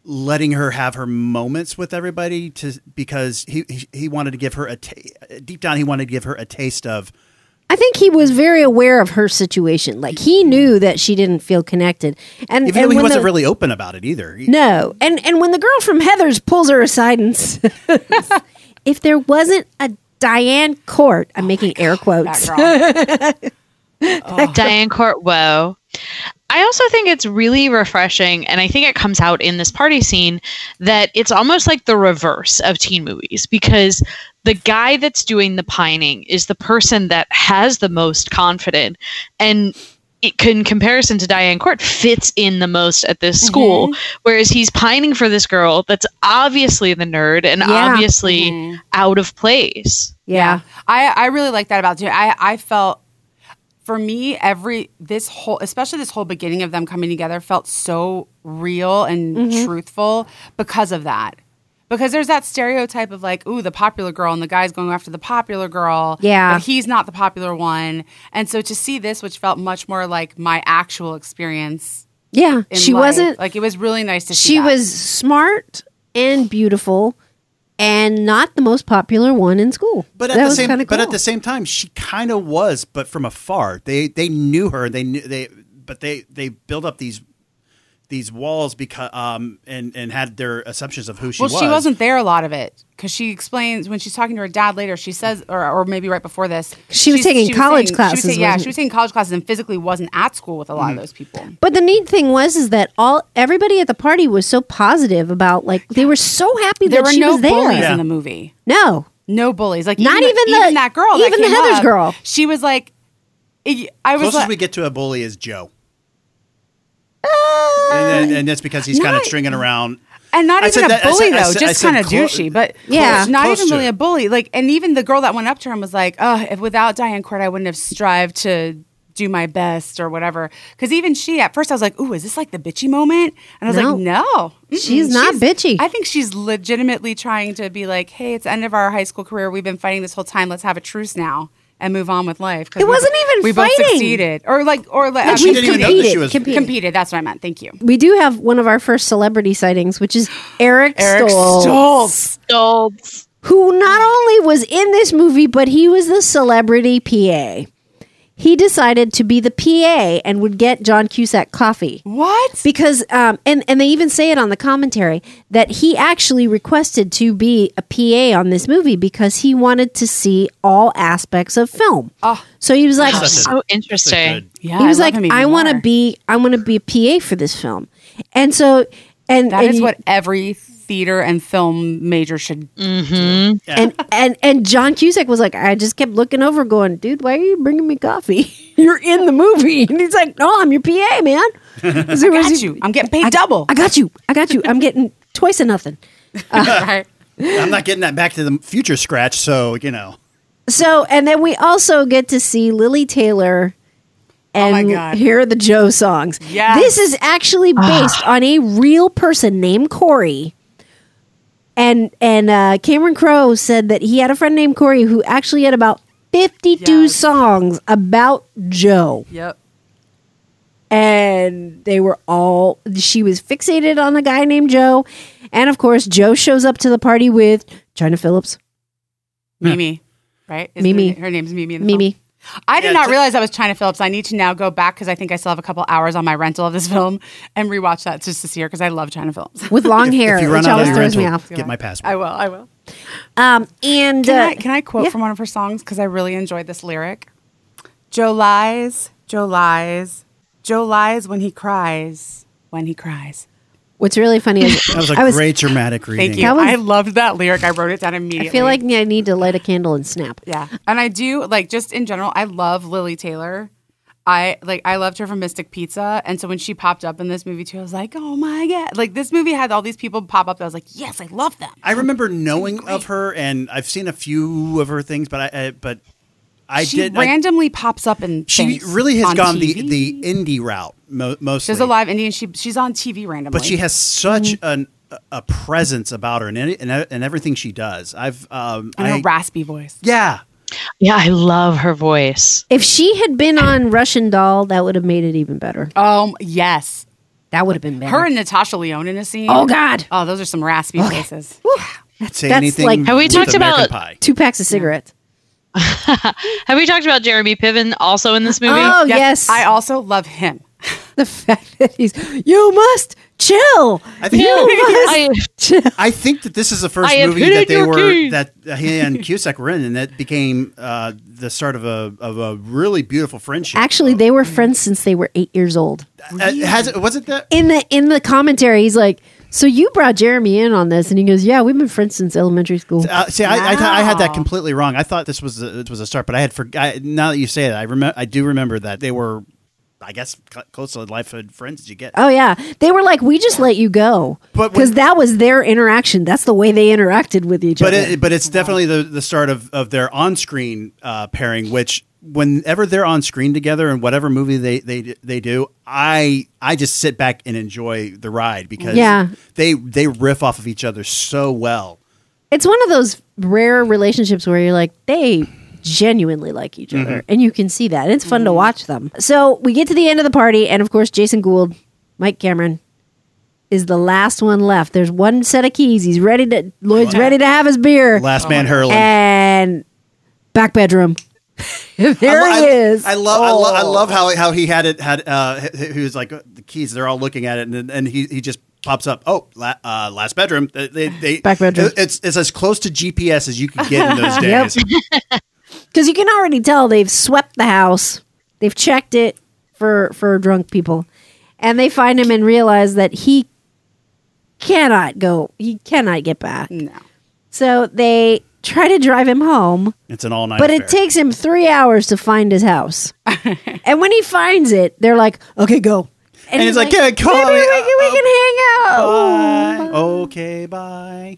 Speaker 4: letting her have her moments with everybody because he wanted to give her deep down he wanted to give her a taste of.
Speaker 2: I think he was very aware of her situation. Like he knew that she didn't feel connected, and
Speaker 4: Even though he
Speaker 2: when
Speaker 4: wasn't really open about it either.
Speaker 2: No, and when the girl from Heathers pulls her aside and says, if there wasn't a Diane Court, I'm making air quotes.
Speaker 5: That girl.
Speaker 3: Diane Court, whoa. I also think it's really refreshing, and I think it comes out in this party scene, that it's almost like the reverse of teen movies, because the guy that's doing the pining is the person that has the most confidence, and it, in comparison to Diane Court, fits in the most at this school, whereas he's pining for this girl that's obviously the nerd and obviously out of place.
Speaker 2: Yeah.
Speaker 5: I really like that about it. I felt, for me, especially this whole beginning of them coming together felt so real and truthful because of that. Because there's that stereotype of like, ooh, the popular girl, and the guy's going after the popular girl.
Speaker 2: Yeah.
Speaker 5: But he's not the popular one. And so to see this, which felt much more like my actual experience.
Speaker 2: Yeah.
Speaker 5: in
Speaker 2: She
Speaker 5: life,
Speaker 2: wasn't,
Speaker 5: like, it was really nice to see
Speaker 2: she
Speaker 5: that.
Speaker 2: was smart and beautiful and not the most popular one in school.
Speaker 4: But
Speaker 2: That was kinda
Speaker 4: but
Speaker 2: cool.
Speaker 4: at the same time, she kind of was, but from afar. They knew her. They built up these walls because and had their assumptions of who she was.
Speaker 5: Well, she wasn't there a lot of it, because she explains when she's talking to her dad later. She says, or maybe right before this,
Speaker 2: She was taking college classes,
Speaker 5: She was
Speaker 2: wasn't
Speaker 5: taking college classes and physically wasn't at school with a lot of those people.
Speaker 2: But the neat thing is that everybody at the party was so positive about, like, they were so happy
Speaker 5: There
Speaker 2: that
Speaker 5: were
Speaker 2: she
Speaker 5: no
Speaker 2: was there.
Speaker 5: bullies
Speaker 4: Yeah.
Speaker 5: in the movie.
Speaker 2: No.
Speaker 5: No bullies. Like
Speaker 2: Not even
Speaker 5: that girl.
Speaker 2: even
Speaker 5: that
Speaker 2: the
Speaker 5: came
Speaker 2: Heathers
Speaker 5: up,
Speaker 2: girl.
Speaker 5: She was like, I was
Speaker 4: Closest
Speaker 5: like,
Speaker 4: we get to a bully is Joe. And that's because he's kind of
Speaker 5: Not-
Speaker 4: stringing around.
Speaker 5: and not
Speaker 4: I
Speaker 5: even
Speaker 4: said
Speaker 5: a
Speaker 4: that- I
Speaker 5: bully
Speaker 4: said- I
Speaker 5: though,
Speaker 4: said-
Speaker 5: just
Speaker 4: I said
Speaker 5: kind of douchey. But
Speaker 2: Yeah.
Speaker 5: not
Speaker 4: Close
Speaker 5: even
Speaker 4: to
Speaker 5: really
Speaker 4: it.
Speaker 5: a bully. Like, and even the girl that went up to him was like, "Oh, if without Diane Court, I wouldn't have strived to do my best or whatever." Because even she, at first, I was like, "Ooh, is this like the bitchy moment?" And I was
Speaker 2: No.
Speaker 5: like, "No,
Speaker 2: She's not bitchy.
Speaker 5: I think she's legitimately trying to be like, "Hey, it's the end of our high school career. We've been fighting this whole time. Let's have a truce now and move on with life." 'Cause
Speaker 2: It wasn't even
Speaker 5: we both
Speaker 2: fighting.
Speaker 5: succeeded, or
Speaker 2: Like,
Speaker 4: she
Speaker 2: we've
Speaker 4: didn't even know that she was-
Speaker 5: competed. That's what I meant. Thank you.
Speaker 2: We do have one of our first celebrity sightings, which is Eric Stoltz,
Speaker 3: Stoltz.
Speaker 2: who not only was in this movie, but he was the celebrity PA. He decided to be the PA and would get John Cusack coffee.
Speaker 5: What?
Speaker 2: Because and they even say it on the commentary that he actually requested to be a PA on this movie because he wanted to see all aspects of film. So he was like,
Speaker 4: Such a-
Speaker 3: So interesting.
Speaker 4: good.
Speaker 5: Yeah,
Speaker 2: he was
Speaker 5: I love
Speaker 2: like,
Speaker 5: him even
Speaker 2: I want to
Speaker 5: more.
Speaker 2: be a PA for this film, and so and
Speaker 5: That
Speaker 2: and
Speaker 5: is what every theater and film major should.
Speaker 2: and John Cusack was like, I just kept looking over, going, dude, why are you bringing me coffee? You're in the movie, and he's like, no, I'm your PA, man. I
Speaker 5: Got you. I'm getting paid double.
Speaker 2: I got you. I'm getting twice of nothing.
Speaker 5: Right.
Speaker 4: I'm not getting that Back to the Future scratch, so
Speaker 2: So, and then we also get to see Lily Taylor and
Speaker 5: my God.
Speaker 2: hear the Joe songs.
Speaker 5: Yes.
Speaker 2: This is actually based on a real person named Corey. And Cameron Crowe said that he had a friend named Corey who actually had about 52
Speaker 5: Yes.
Speaker 2: songs about Joe.
Speaker 5: Yep.
Speaker 2: And she was fixated on the guy named Joe. And of course, Joe shows up to the party with China Phillips.
Speaker 5: Mimi. Right?
Speaker 2: Mimi.
Speaker 5: Her name's Mimi. In the
Speaker 2: Mimi.
Speaker 5: film? I did
Speaker 4: Yeah,
Speaker 5: not realize that was China Phillips. I need to now go back because I think I still have a couple hours on my rental of this film and rewatch that just to see her because I love China Phillips.
Speaker 2: With long hair,
Speaker 4: if you run
Speaker 2: which
Speaker 4: out of
Speaker 2: always
Speaker 4: your
Speaker 2: throws me
Speaker 4: rental,
Speaker 2: off.
Speaker 4: get my password.
Speaker 5: I will.
Speaker 2: And
Speaker 5: Can I quote
Speaker 2: yeah.
Speaker 5: from one of her songs? Because I really enjoyed this lyric. Joe lies, Joe lies, Joe lies when he cries,
Speaker 2: What's really funny is
Speaker 4: That was a
Speaker 2: I was
Speaker 4: great dramatic reading.
Speaker 5: Thank you.
Speaker 2: That was-
Speaker 5: I loved that lyric. I wrote it down immediately.
Speaker 2: I feel like I need to light a candle and snap.
Speaker 5: Yeah. And I do, like, just in general, I love Lily Taylor. I loved her from Mystic Pizza. And so when she popped up in this movie too, I was like, oh my God. Like, this movie had all these people pop up that I was like, yes, I love them.
Speaker 4: I remember knowing of her, and I've seen a few of her things, but I
Speaker 5: She
Speaker 4: did.
Speaker 5: randomly pops up in
Speaker 4: She
Speaker 5: things
Speaker 4: really has
Speaker 5: on
Speaker 4: gone
Speaker 5: TV.
Speaker 4: the indie route mostly.
Speaker 5: She's a live Indian. She's on TV randomly.
Speaker 4: but she has such a presence about her and everything she does.
Speaker 5: and her raspy voice.
Speaker 4: Yeah.
Speaker 3: Yeah, I love her voice.
Speaker 2: If she had been on Russian Doll, that would have made it even better.
Speaker 5: Yes.
Speaker 2: That would have been better.
Speaker 5: Her and Natasha Lyonne in a scene.
Speaker 2: Oh, God.
Speaker 5: Oh, those are some raspy faces.
Speaker 4: Say
Speaker 2: That's
Speaker 4: anything.
Speaker 2: like-
Speaker 3: Have we
Speaker 4: with
Speaker 3: talked
Speaker 4: American
Speaker 3: about-
Speaker 4: Pie.
Speaker 2: 2 packs of cigarettes.
Speaker 3: Have we talked about Jeremy Piven also in this movie?
Speaker 2: Oh, yes.
Speaker 5: I also love him.
Speaker 2: The fact that you must chill.
Speaker 4: I think,
Speaker 3: I,
Speaker 4: I think that this is the first
Speaker 3: I have
Speaker 4: movie
Speaker 3: hidden
Speaker 4: that they
Speaker 3: your
Speaker 4: were
Speaker 3: keys.
Speaker 4: that he and Cusack were in, and that became the start of a really beautiful friendship.
Speaker 2: Actually, they were friends since they were 8 years old.
Speaker 4: Was it that?
Speaker 2: In the commentary, he's like, "So you brought Jeremy in on this?" And he goes, "Yeah, we've been friends since elementary school."
Speaker 4: See, I had that
Speaker 5: Wow.
Speaker 4: completely wrong. I thought this was a start, but I had now that you say it, I do remember that they were, I guess, close to life friends as you get.
Speaker 2: Oh yeah, they were like, "We just let you go,"
Speaker 4: But
Speaker 2: because
Speaker 4: when-
Speaker 2: that was their interaction. That's the way they interacted with each other.
Speaker 4: But it's definitely the start of their on-screen pairing, which whenever they're on screen together in whatever movie they do, I just sit back and enjoy the ride because
Speaker 2: Yeah.
Speaker 4: they riff off of each other so well.
Speaker 2: It's one of those rare relationships where you're like, they genuinely like each other, and you can see that. It's fun to watch them. So we get to the end of the party, and of course, Jason Gould, Mike Cameron, is the last one left. There's one set of keys. Lloyd's ready to have his beer.
Speaker 4: Last man hurling.
Speaker 2: And back bedroom. There he is.
Speaker 4: I love how he had it. He was like the keys. They're all looking at it, and he just pops up. Oh, last bedroom. They
Speaker 2: Back bedroom.
Speaker 4: It's as close to GPS as you could get in those days.
Speaker 2: Because you can already tell they've swept the house. They've checked it for drunk people. And they find him and realize that he cannot get back.
Speaker 5: No.
Speaker 2: So they try to drive him home,
Speaker 4: It's an all-night.
Speaker 2: but it
Speaker 4: affair.
Speaker 2: takes him 3 hours to find his house. And when he finds it, they're like, "Okay, go."
Speaker 4: And he's like, "Yeah, come on,
Speaker 2: maybe we can hang out.
Speaker 4: Bye. Okay, bye.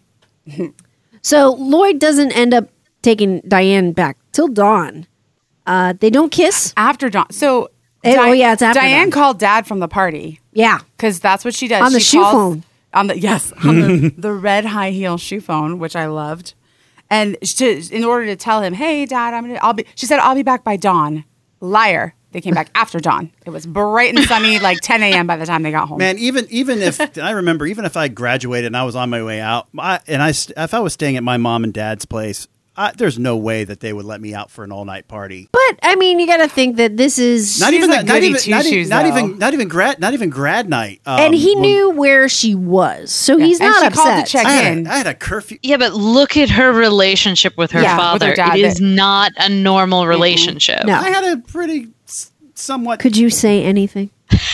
Speaker 2: So Lloyd doesn't end up taking Diane back till dawn. They don't kiss.
Speaker 5: After Dawn. So,
Speaker 2: it's after
Speaker 5: Diane
Speaker 2: dawn.
Speaker 5: called Dad from the party
Speaker 2: Yeah.
Speaker 5: because that's what she does.
Speaker 2: On the
Speaker 5: She
Speaker 2: shoe
Speaker 5: calls-
Speaker 2: phone.
Speaker 5: On the red high heel shoe phone, which I loved. And in order to tell him, "Hey, Dad, she said, I'll be back by dawn." Liar. They came back after dawn. It was bright and sunny, like 10 a.m. by the time they got home.
Speaker 4: Man, even if I remember, even if I graduated and I was on my way out, if I was staying at my mom and dad's place, there's no way that they would let me out for an all-night party.
Speaker 2: But I mean, you got to think that this is,
Speaker 4: Not
Speaker 5: She's
Speaker 4: even
Speaker 5: a
Speaker 4: that. Not
Speaker 5: goody
Speaker 4: even.
Speaker 5: two-shoes,
Speaker 4: Not
Speaker 5: though.
Speaker 4: even grad night.
Speaker 2: and he
Speaker 4: when-
Speaker 2: knew where she was, so he's
Speaker 5: And
Speaker 2: not
Speaker 5: she called to
Speaker 2: upset.
Speaker 5: check in.
Speaker 4: I had a curfew.
Speaker 3: yeah, but look at her relationship with her
Speaker 5: Yeah, with
Speaker 3: father.
Speaker 5: her dad.
Speaker 3: It is not a normal relationship.
Speaker 2: No.
Speaker 4: I had a pretty somewhat.
Speaker 2: Could you say anything?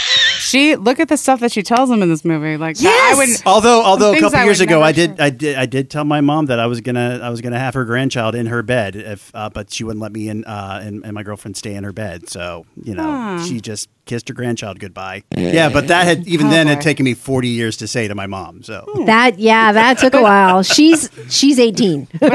Speaker 5: Look at the stuff that she tells him in this movie. Like,
Speaker 2: Yes!
Speaker 5: I wouldn't.
Speaker 4: Although a
Speaker 5: things
Speaker 4: couple
Speaker 5: I
Speaker 4: years
Speaker 5: would
Speaker 4: ago,
Speaker 5: never
Speaker 4: I did tell my mom that I was gonna have her grandchild in her bed, but she wouldn't let me and my girlfriend stay in her bed. So she just kissed her grandchild goodbye. Yeah, but that had
Speaker 5: boy.
Speaker 4: taken me 40 years to say to my mom. So
Speaker 2: That took a while. She's 18.
Speaker 5: But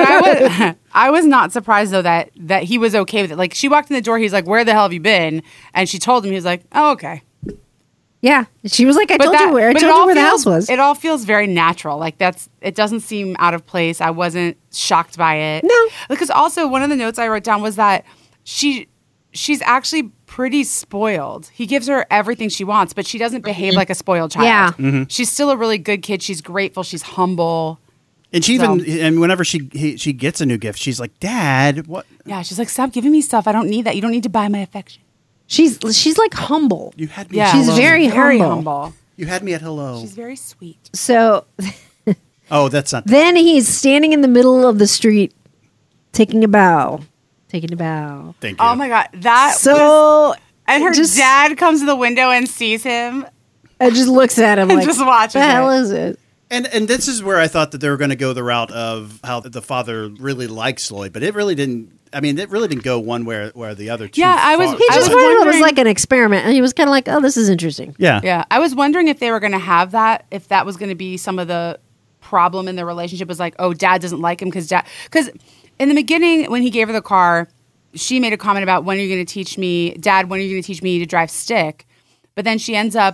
Speaker 5: I was not surprised though that he was okay with it. Like, she walked in the door, he's like, "Where the hell have you been?" And she told him, he was like, "Oh, okay."
Speaker 2: Yeah, she was like, I told you where the house was.
Speaker 5: It all feels very natural. Like, it doesn't seem out of place. I wasn't shocked by it.
Speaker 2: No.
Speaker 5: Because also one of the notes I wrote down was that she's actually pretty spoiled. He gives her everything she wants, but she doesn't behave like a spoiled child.
Speaker 2: Yeah.
Speaker 4: Mm-hmm.
Speaker 5: She's still a really good kid. She's grateful. She's humble.
Speaker 4: and she
Speaker 5: So-
Speaker 4: and whenever she gets a new gift, she's like, "Dad, what?
Speaker 5: Yeah, she's like, "Stop giving me stuff. I don't need that. You don't need to buy my affection."
Speaker 2: She's like humble.
Speaker 4: You had me.
Speaker 5: Yeah,
Speaker 2: She's
Speaker 4: hello.
Speaker 2: very humble.
Speaker 5: humble.
Speaker 4: You had me at hello.
Speaker 5: She's very sweet.
Speaker 2: So
Speaker 4: Oh, that's not.
Speaker 2: then he's standing in the middle of the street, taking a bow. Thank you.
Speaker 5: Oh my god, that was,
Speaker 2: So
Speaker 5: and her
Speaker 2: just-
Speaker 5: dad comes to the window and sees him.
Speaker 2: I just looks at him
Speaker 5: And
Speaker 2: like,
Speaker 5: just watches
Speaker 2: the hell
Speaker 5: it.
Speaker 2: is it?
Speaker 4: And this is where I thought that they were going to go the route of how the father really likes Lloyd, but it really didn't. I mean, it really didn't go one way or the other. Too
Speaker 5: Yeah, I was-
Speaker 4: far.
Speaker 2: He
Speaker 5: I
Speaker 2: just
Speaker 5: was
Speaker 2: wanted it was
Speaker 5: wondering-
Speaker 2: like an experiment, and he was kind of like, "Oh, this is interesting."
Speaker 4: Yeah.
Speaker 5: Yeah, I was wondering if they were going to have that, if that was going to be some of the problem in their relationship was like, oh, dad doesn't like him because in the beginning when he gave her the car, she made a comment about when are you going to teach me, Dad, when are you going to teach me to drive stick? But then she ends up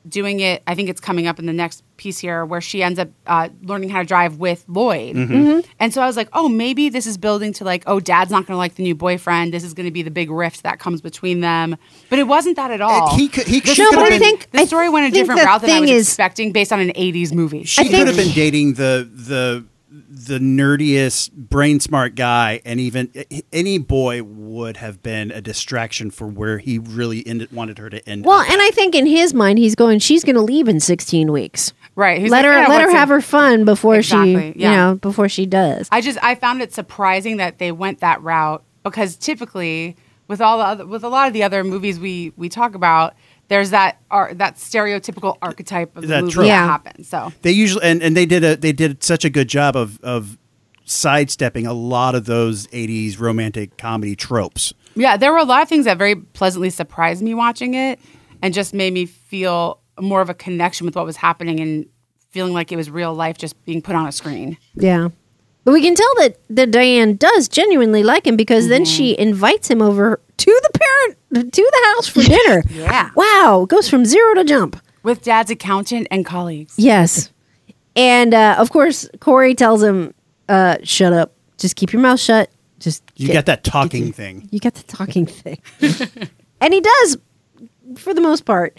Speaker 5: doing it. I think it's coming up in the next piece here where she ends up learning how to drive with Lloyd. And so I was like, oh, maybe this is building to like, oh, dad's not going to like the new boyfriend. This is going to be the big rift that comes between them. But it wasn't that at all.
Speaker 4: He
Speaker 5: The
Speaker 4: could
Speaker 5: story-
Speaker 4: have been,
Speaker 5: the story went a
Speaker 2: think
Speaker 5: different
Speaker 2: the
Speaker 5: route than I
Speaker 2: thing
Speaker 5: was
Speaker 2: is-
Speaker 5: expecting based on an 80s movie.
Speaker 4: she could have been dating the nerdiest, brain smart guy, and even any boy would have been a distraction for where he really wanted her to end.
Speaker 2: Well,
Speaker 4: up.
Speaker 2: and I think in his mind, he's going, she's going to leave in 16 weeks.
Speaker 5: Right. He's
Speaker 2: Let
Speaker 5: like,
Speaker 2: her
Speaker 5: "Yeah,
Speaker 2: let her
Speaker 5: what's
Speaker 2: have
Speaker 5: in-"
Speaker 2: her fun before
Speaker 5: Exactly,
Speaker 2: she,
Speaker 5: yeah.
Speaker 2: before she does.
Speaker 5: I found it surprising that they went that route because typically with a lot of the other movies we talk about, there's that stereotypical archetype of the
Speaker 4: That
Speaker 5: movie
Speaker 4: trope.
Speaker 5: that
Speaker 2: Yeah.
Speaker 5: happens. So
Speaker 4: they usually and they did such a good job of sidestepping a lot of those 80s romantic comedy tropes.
Speaker 5: yeah, there were a lot of things that very pleasantly surprised me watching it and just made me feel more of a connection with what was happening and feeling like it was real life just being put on a screen.
Speaker 2: Yeah. But we can tell that Diane does genuinely like him because then she invites him over to the house for dinner.
Speaker 5: Yeah.
Speaker 2: Wow. Goes from zero to jump.
Speaker 5: With dad's accountant and colleagues.
Speaker 2: Yes. And of course, Corey tells him, shut up. Just keep your mouth shut.
Speaker 4: You got that talking thing.
Speaker 2: You got the talking thing. And he does, for the most part.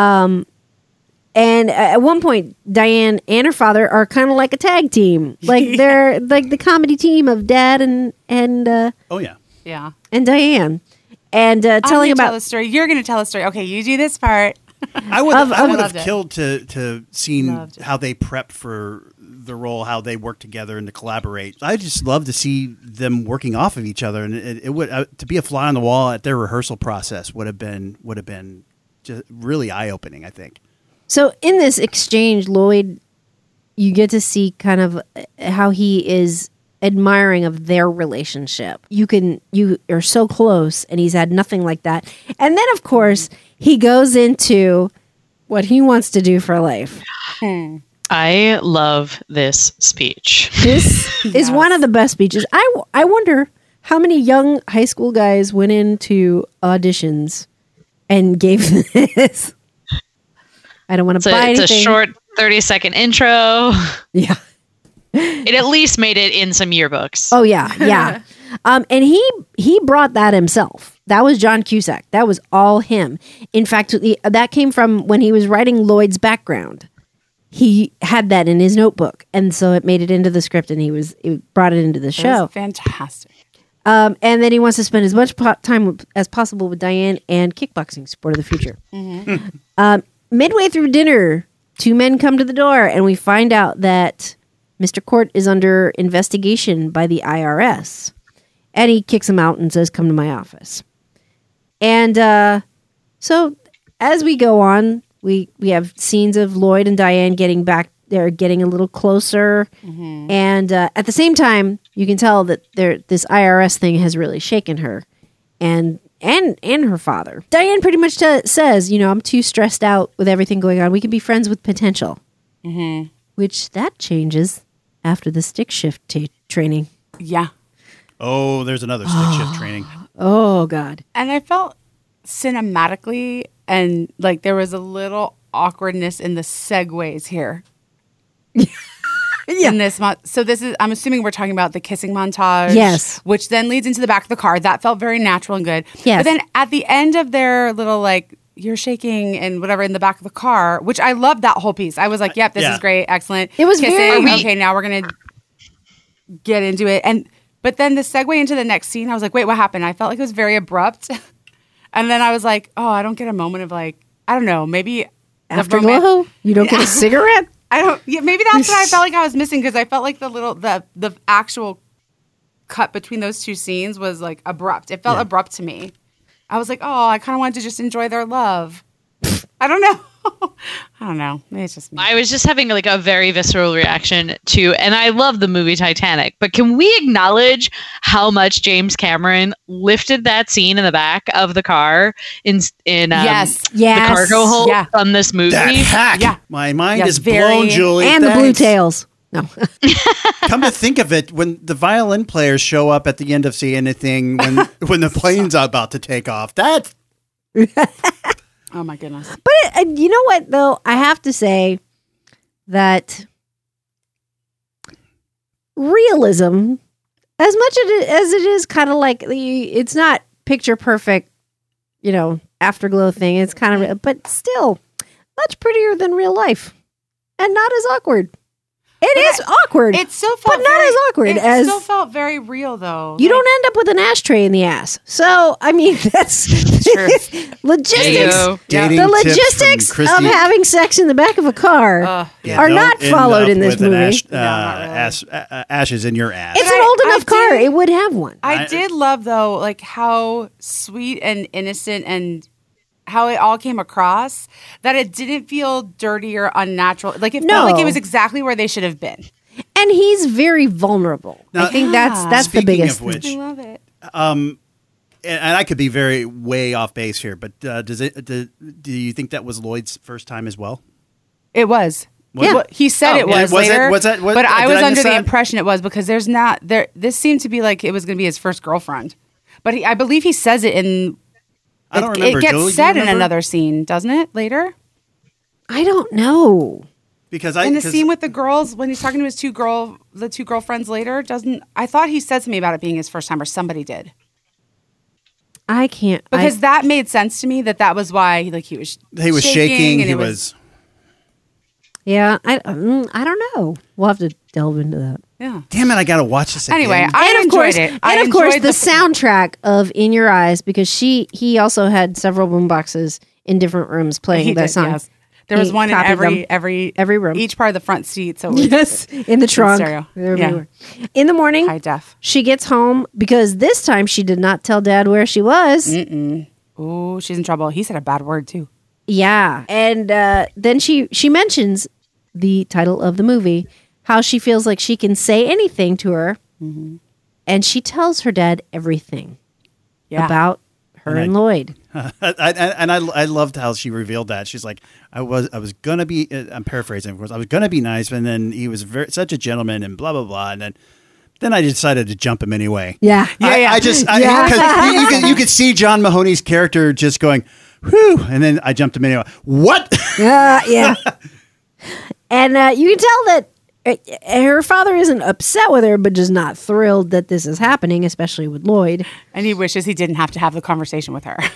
Speaker 2: And at one point, Diane and her father are kind of like a tag team. Like they're like the comedy team of Dad and
Speaker 4: Oh yeah.
Speaker 5: Yeah.
Speaker 2: Diane. And
Speaker 5: I'm
Speaker 2: telling
Speaker 5: gonna tell
Speaker 2: about
Speaker 5: a story. You're going to tell a story. Okay, you do this part.
Speaker 4: I would have
Speaker 5: loved it.
Speaker 4: killed to seen
Speaker 5: Loved it.
Speaker 4: how they prepped for the role, how they work together and to collaborate. I just love to see them working off of each other, and it would to be a fly on the wall at their rehearsal process would have been just really eye opening. I think.
Speaker 2: So in this exchange, Lloyd, you get to see kind of how he is admiring of their relationship. You are so close, and he's had nothing like that. And then, of course, he goes into what he wants to do for life.
Speaker 3: I love this speech.
Speaker 2: This is one of the best speeches. I wonder how many young high school guys went into auditions and gave this. I don't want to buy
Speaker 3: It's
Speaker 2: anything.
Speaker 3: a short 30-second intro.
Speaker 2: Yeah.
Speaker 3: It at least made it in some yearbooks.
Speaker 2: Oh yeah, yeah. And he brought that himself. That was John Cusack. That was all him. In fact, that came from when he was writing Lloyd's background. He had that in his notebook, and so it made it into the script, and he brought it into the
Speaker 5: That
Speaker 2: show.
Speaker 5: was fantastic.
Speaker 2: And then he wants to spend as much time as possible with Diane and kickboxing, sport of the future. Midway through dinner, two men come to the door, and we find out that Mr. Court is under investigation by the IRS. And he kicks him out and says, come to my office. And so as we go on, we have scenes of Lloyd and Diane getting back. They're getting a little closer. And at the same time, you can tell that this IRS thing has really shaken her and her father. Diane pretty much says, I'm too stressed out with everything going on. We can be friends with potential. Which that changes after the stick shift training.
Speaker 5: Yeah.
Speaker 4: Oh, there's another stick shift training.
Speaker 2: Oh, God.
Speaker 5: And I felt cinematically and like there was a little awkwardness in the segues here. In this so this is I'm assuming we're talking about the kissing montage.
Speaker 2: Yes.
Speaker 5: Which then leads into the back of the car. That felt very natural and good.
Speaker 2: Yes.
Speaker 5: But then at the end of their little like you're shaking and whatever in the back of the car, which I loved that whole piece. I was like, yep, this
Speaker 4: Yeah.
Speaker 5: is great, excellent.
Speaker 2: It was
Speaker 5: kissing.
Speaker 2: very-
Speaker 5: Okay, now we're gonna get into it. But then the segue into the next scene, I was like, wait, what happened? I felt like it was very abrupt. And then I was like, oh, I don't get a moment of like, I don't know, maybe the
Speaker 2: Afterglow? You don't get a cigarette?
Speaker 5: maybe that's what I felt like I was missing because I felt like the actual cut between those two scenes was like abrupt. It felt abrupt to me. I was like, oh, I kind of wanted to just enjoy their love. I don't know. I don't know. Maybe it's just me.
Speaker 3: I was just having like a very visceral reaction to, and I love the movie Titanic, but can we acknowledge how much James Cameron lifted that scene in the back of the car in
Speaker 5: Yes.
Speaker 3: the cargo hold
Speaker 5: Yeah.
Speaker 3: from this movie?
Speaker 4: That hack.
Speaker 5: Yeah.
Speaker 4: My mind
Speaker 5: Yes,
Speaker 4: is
Speaker 5: very-
Speaker 4: blown, Julie.
Speaker 2: And the blue
Speaker 4: Thanks.
Speaker 2: tails. No.
Speaker 4: Come to think of it, when the violin players show up at the end of See Anything, when the plane's about to take off, that
Speaker 5: Oh my goodness.
Speaker 2: But you know what, though? I have to say that realism, as much as it is kind of like it's not picture perfect, afterglow thing. It's kind of, but still much prettier than real life, and not as awkward. It is awkward.
Speaker 5: It still felt
Speaker 2: but not as awkward
Speaker 5: it still felt very real, though.
Speaker 2: You don't end up with an ashtray in the ass. So, I mean, that's
Speaker 5: True.
Speaker 2: logistics.
Speaker 4: Dating
Speaker 2: The
Speaker 4: tips
Speaker 2: logistics
Speaker 4: from
Speaker 2: of
Speaker 4: Christy.
Speaker 2: having sex in the back of a car are
Speaker 4: Don't
Speaker 2: not
Speaker 4: end
Speaker 2: followed
Speaker 4: up
Speaker 2: in this
Speaker 4: with an
Speaker 2: movie.
Speaker 4: ashes in your ass.
Speaker 2: It's an old enough car. It would have one.
Speaker 5: I did love, though, like how sweet and innocent and how it all came across, that it didn't feel dirty or unnatural. Like it felt like it was exactly where they should have been.
Speaker 2: And he's very vulnerable.
Speaker 4: Now,
Speaker 2: I think that's the
Speaker 4: speaking
Speaker 2: biggest
Speaker 4: of which,
Speaker 5: I love it.
Speaker 4: and I could be way off base here, but do you think that was Lloyd's first time as well?
Speaker 5: It was.
Speaker 2: Yeah.
Speaker 5: Well, he said it was later. But I was under the impression it was because there's not there. This seemed to be like it was going to be his first girlfriend, but I believe he says it in.
Speaker 4: I don't remember.
Speaker 5: It gets
Speaker 4: Julie,
Speaker 5: said
Speaker 4: do you
Speaker 5: in
Speaker 4: remember?
Speaker 5: another scene, doesn't it? Later
Speaker 2: I don't know.
Speaker 4: Because
Speaker 5: in the scene with the girls when he's talking to the two girlfriends later, I thought he said something about it being his first time, or somebody did.
Speaker 2: I can't
Speaker 5: Because that made sense to me. That was why he was
Speaker 4: shaking.
Speaker 5: and
Speaker 4: He
Speaker 5: it
Speaker 4: was.
Speaker 2: Yeah, I don't know. We'll have to delve into that.
Speaker 5: yeah.
Speaker 4: Damn it! I gotta watch this again.
Speaker 5: Anyway,
Speaker 2: And
Speaker 5: I
Speaker 2: of
Speaker 5: enjoyed
Speaker 2: course,
Speaker 5: it.
Speaker 2: and of course, the soundtrack of "In Your Eyes" because he also had several boomboxes in different rooms playing that song.
Speaker 5: Yes. There was
Speaker 2: He
Speaker 5: one in
Speaker 2: copied
Speaker 5: every
Speaker 2: room.
Speaker 5: each part of the front seat. So it was
Speaker 2: Yes, in the trunk.
Speaker 5: stereo.
Speaker 2: Everywhere. In the morning,
Speaker 5: high def.
Speaker 2: she gets home because this time she did not tell Dad where she was.
Speaker 5: Ooh, she's in trouble. He said a bad word too.
Speaker 2: Yeah, and then she mentions the title of the movie, how she feels like she can say anything to her, and she tells her dad everything about her and Lloyd.
Speaker 4: I loved how she revealed that. She's like, I was gonna be. I'm paraphrasing, of course. I was gonna be nice, and then he was such a gentleman, and blah blah blah, and then I decided to jump him anyway.
Speaker 2: Yeah,
Speaker 4: Because you could see John Mahoney's character just going, whew, and then I jumped him anyway. What?
Speaker 2: yeah. And you can tell that her father isn't upset with her, but just not thrilled that this is happening, especially with Lloyd.
Speaker 5: And he wishes he didn't have to have the conversation with her.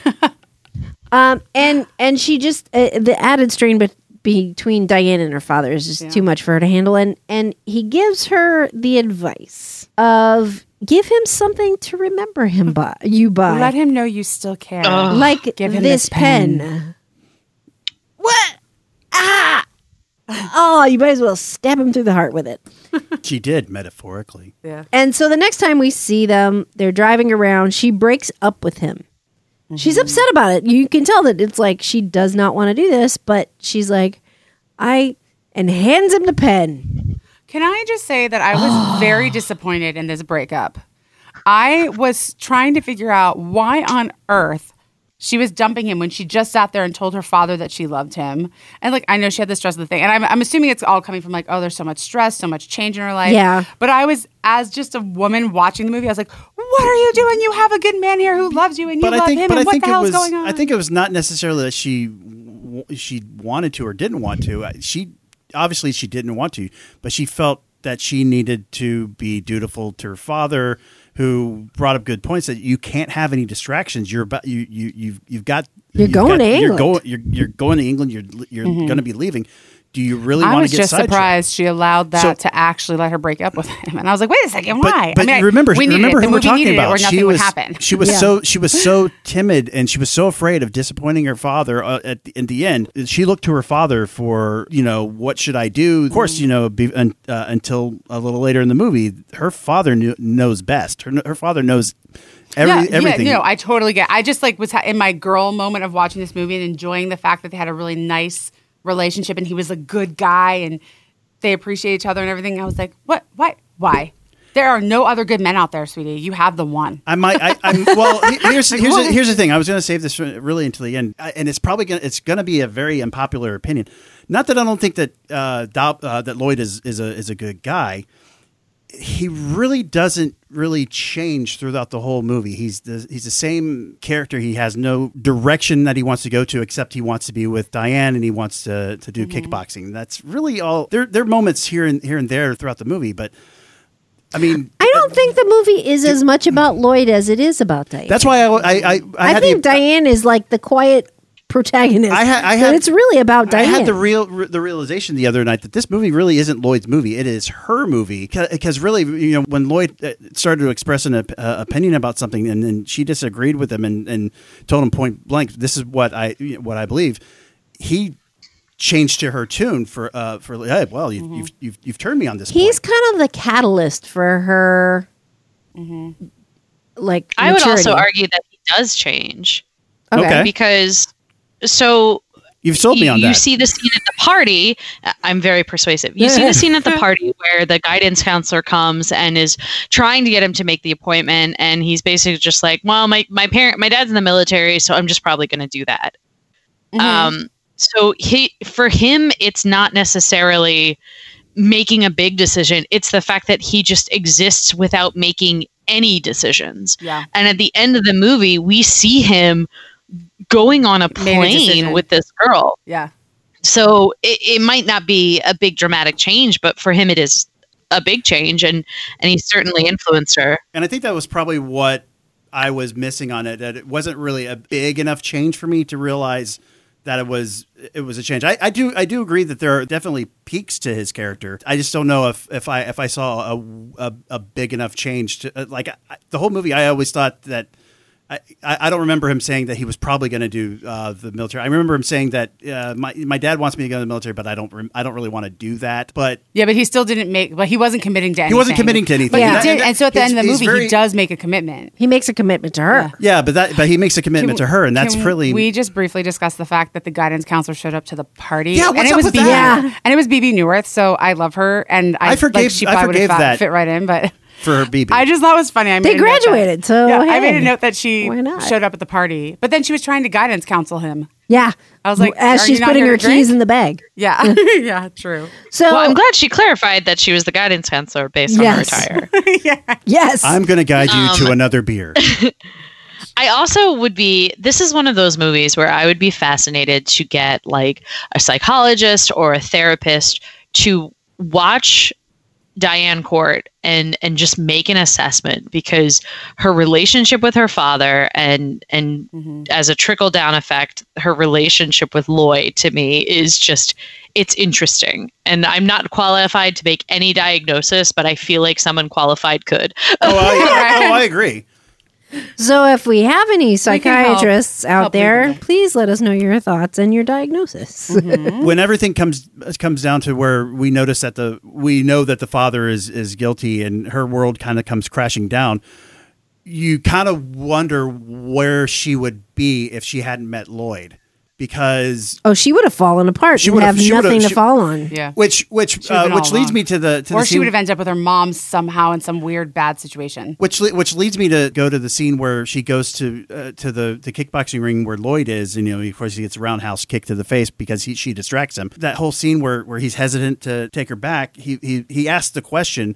Speaker 2: And she just the added strain between Diane and her father is just too much for her to handle. And he gives her the advice of give him something to remember him by.
Speaker 5: Let him know you still care.
Speaker 2: Like
Speaker 5: Give him
Speaker 2: this pen. What? Ah! Oh, you might as well stab him through the heart with it.
Speaker 4: She did, metaphorically.
Speaker 5: Yeah.
Speaker 2: And so the next time we see them, they're driving around. She breaks up with him. She's upset about it. You can tell that it's like she does not want to do this, but she's like, and hands him the pen.
Speaker 5: Can I just say that I was very disappointed in this breakup? I was trying to figure out why on earth she was dumping him when she just sat there and told her father that she loved him. And I know she had the stress of the thing. And I'm assuming it's all coming from there's so much stress, so much change in her life.
Speaker 2: Yeah.
Speaker 5: But I was, as just a woman watching the movie, I was like, what are you doing? You have a good man here who loves you and you love him. And what the hell is going on?
Speaker 4: I think it was not necessarily that she wanted to or didn't want to. Obviously she didn't want to, but she felt that she needed to be dutiful to her father, who brought up good points that you can't have any distractions. You're going to England. You're going to England. You're going to be leaving. Do you really want to get sidetracked? I was just
Speaker 5: surprised she allowed that to actually let her break up with him, and I was like, "Wait a second, why?"
Speaker 4: But remember who we're talking about.
Speaker 5: Nothing would happen.
Speaker 4: She was so timid, and she was so afraid of disappointing her father. In the end, she looked to her father for what should I do? Of course, until a little later in the movie, her father knows best. Her father knows everything.
Speaker 5: Yeah, I totally get. I just was in my girl moment of watching this movie and enjoying the fact that they had a really nice relationship and he was a good guy and they appreciate each other and everything. I was like, what? Why? There are no other good men out there, sweetie. You have the one.
Speaker 4: Here's the thing. I was going to save this really until the end, and it's probably going to be a very unpopular opinion. Not that I don't think that that Lloyd is a good guy. he really doesn't really change throughout the whole movie. He's the same character. He has no direction that he wants to go to, except he wants to be with Diane and he wants to do kickboxing. That's really all. There are moments here and there throughout the movie, but I mean,
Speaker 2: I don't think the movie is as much about Lloyd as it is about Diane.
Speaker 4: that's why
Speaker 2: I think Diane is like the quiet protagonist. But it's really about Diane.
Speaker 4: I had the realization the other night that this movie really isn't Lloyd's movie. It is her movie, because really, when Lloyd started to express an opinion about something, and then she disagreed with him and told him point blank, "This is what I believe." He changed to her tune for hey, well, you've turned me on this.
Speaker 2: He's
Speaker 4: point.
Speaker 2: kind of the catalyst for her. Like,
Speaker 3: I would
Speaker 2: maturity.
Speaker 3: also argue that he does change.
Speaker 4: Okay.
Speaker 3: Because so
Speaker 4: You've sold me on that.
Speaker 3: You see the scene at the party. I'm very persuasive. You see the scene at the party where the guidance counselor comes and is trying to get him to make the appointment, and he's basically just like, "Well, my dad's in the military, so I'm just probably going to do that." So for him, it's not necessarily making a big decision. It's the fact that he just exists without making any decisions.
Speaker 5: Yeah.
Speaker 3: And at the end of the movie, we see him going on a plane with this girl.
Speaker 5: Yeah.
Speaker 3: So it might not be a big dramatic change, but for him it is a big change, and he certainly influenced her.
Speaker 4: And I think that was probably what I was missing on it, that it wasn't really a big enough change for me to realize that it was a change. I do agree that there are definitely peaks to his character. I just don't know if I saw a big enough change to the whole movie. I always thought that I don't remember him saying that he was probably going to do the military. I remember him saying that my dad wants me to go to the military, but I don't really want to do that. But
Speaker 5: yeah, but he still didn't make. But he wasn't committing to anything.
Speaker 4: He wasn't committing to anything.
Speaker 5: But
Speaker 2: Yeah.
Speaker 5: he did, and so at the end of the movie, he does make a commitment.
Speaker 2: He makes a commitment to her.
Speaker 4: Yeah, but he makes a commitment to her, and that's really.
Speaker 5: We just briefly discussed the fact that the guidance counselor showed up to the party.
Speaker 4: Yeah, what's
Speaker 5: and it
Speaker 4: up
Speaker 5: was
Speaker 4: with
Speaker 5: BB,
Speaker 4: that?
Speaker 2: Yeah.
Speaker 5: And it was BB Newirth, so I love her, and
Speaker 4: I forgave
Speaker 5: she probably would
Speaker 4: that.
Speaker 5: have fit right in, but.
Speaker 4: For her BB.
Speaker 5: I just thought it was funny.
Speaker 2: They graduated, so
Speaker 5: yeah,
Speaker 2: hey,
Speaker 5: I made a note that she
Speaker 2: why not?
Speaker 5: showed up at the party, but then she was trying to guidance counsel him.
Speaker 2: Yeah.
Speaker 5: I was like,
Speaker 2: as
Speaker 5: are
Speaker 2: she's
Speaker 5: you not
Speaker 2: putting
Speaker 5: here
Speaker 2: her
Speaker 5: to drink?
Speaker 2: keys in the bag.
Speaker 5: Yeah, yeah, true.
Speaker 2: So
Speaker 3: Well, I'm glad she clarified that she was the guidance counselor based on her
Speaker 2: Yes.
Speaker 3: attire.
Speaker 2: yes.
Speaker 4: I'm going to guide you to another beer.
Speaker 3: I also would be, this is one of those movies where I would be fascinated to get like a psychologist or a therapist to watch Diane Court and just make an assessment, because her relationship with her father and as a trickle down effect, her relationship with Lloyd to me is just, it's interesting. And I'm not qualified to make any diagnosis, but I feel like someone qualified could.
Speaker 4: I agree.
Speaker 2: So if we have any
Speaker 5: can
Speaker 2: psychiatrists out
Speaker 5: help
Speaker 2: there,
Speaker 5: lead the way.
Speaker 2: please let us know your thoughts and your diagnosis.
Speaker 4: When everything comes down to where we notice that we know that the father is guilty and her world kind of comes crashing down, you kind of wonder where she would be if she hadn't met Lloyd, because
Speaker 2: Oh, she would have fallen apart.
Speaker 4: She
Speaker 2: She
Speaker 4: would
Speaker 2: would
Speaker 4: have-
Speaker 2: have
Speaker 4: she would
Speaker 2: nothing
Speaker 4: have-
Speaker 2: to fall on.
Speaker 5: Yeah.
Speaker 4: which
Speaker 5: been all
Speaker 4: leads
Speaker 5: along.
Speaker 4: me to the
Speaker 5: Or
Speaker 4: scene,
Speaker 5: she would have ended up with her mom somehow in some weird bad situation.
Speaker 4: which leads me to go to the scene where she goes to the kickboxing ring where Lloyd is, and of course he gets a roundhouse kick to the face because she distracts him. That whole scene where he's hesitant to take her back, he asks the question,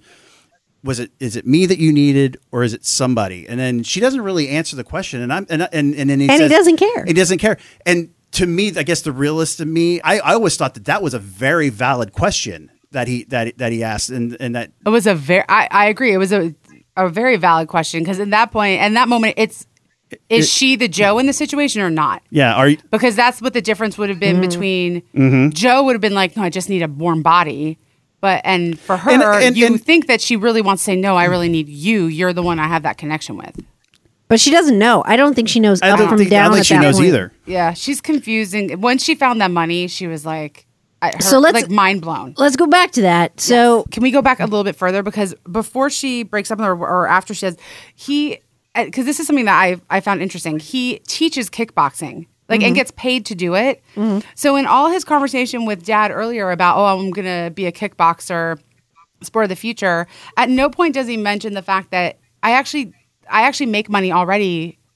Speaker 4: is it me that you needed, or is it somebody? And then she doesn't really answer the question, and then he says,
Speaker 2: he doesn't care.
Speaker 4: He doesn't care. And to me, I guess the realist in me, I always thought that was a very valid question that he asked, and that
Speaker 5: It was I agree. It was a very valid question, because in that moment, is she the Joe in the situation or not?
Speaker 4: yeah, are you,
Speaker 5: Because that's what the difference would have been between
Speaker 4: Mm-hmm.
Speaker 5: Joe would have been like, no, I just need a warm body. And for her,
Speaker 4: And-
Speaker 5: you think that she really wants to say, no, I really need you. You're the one I have that connection with.
Speaker 2: But she doesn't know. I don't think she knows
Speaker 4: I
Speaker 2: up
Speaker 4: don't
Speaker 2: from
Speaker 4: think
Speaker 2: down at
Speaker 4: she
Speaker 2: that
Speaker 4: knows
Speaker 2: point.
Speaker 4: either.
Speaker 5: Yeah, she's confusing. When she found that money, she was like,
Speaker 2: So let's-
Speaker 5: like mind blown.
Speaker 2: Let's go back to that. So
Speaker 5: Can we go back a little bit further? Because before she breaks up with her, or after she says, because this is something that I found interesting. He teaches kickboxing, and gets paid to do it. So in all his conversation with Dad earlier about, I'm going to be a kickboxer, sport of the future, at no point does he mention the fact that I actually make money already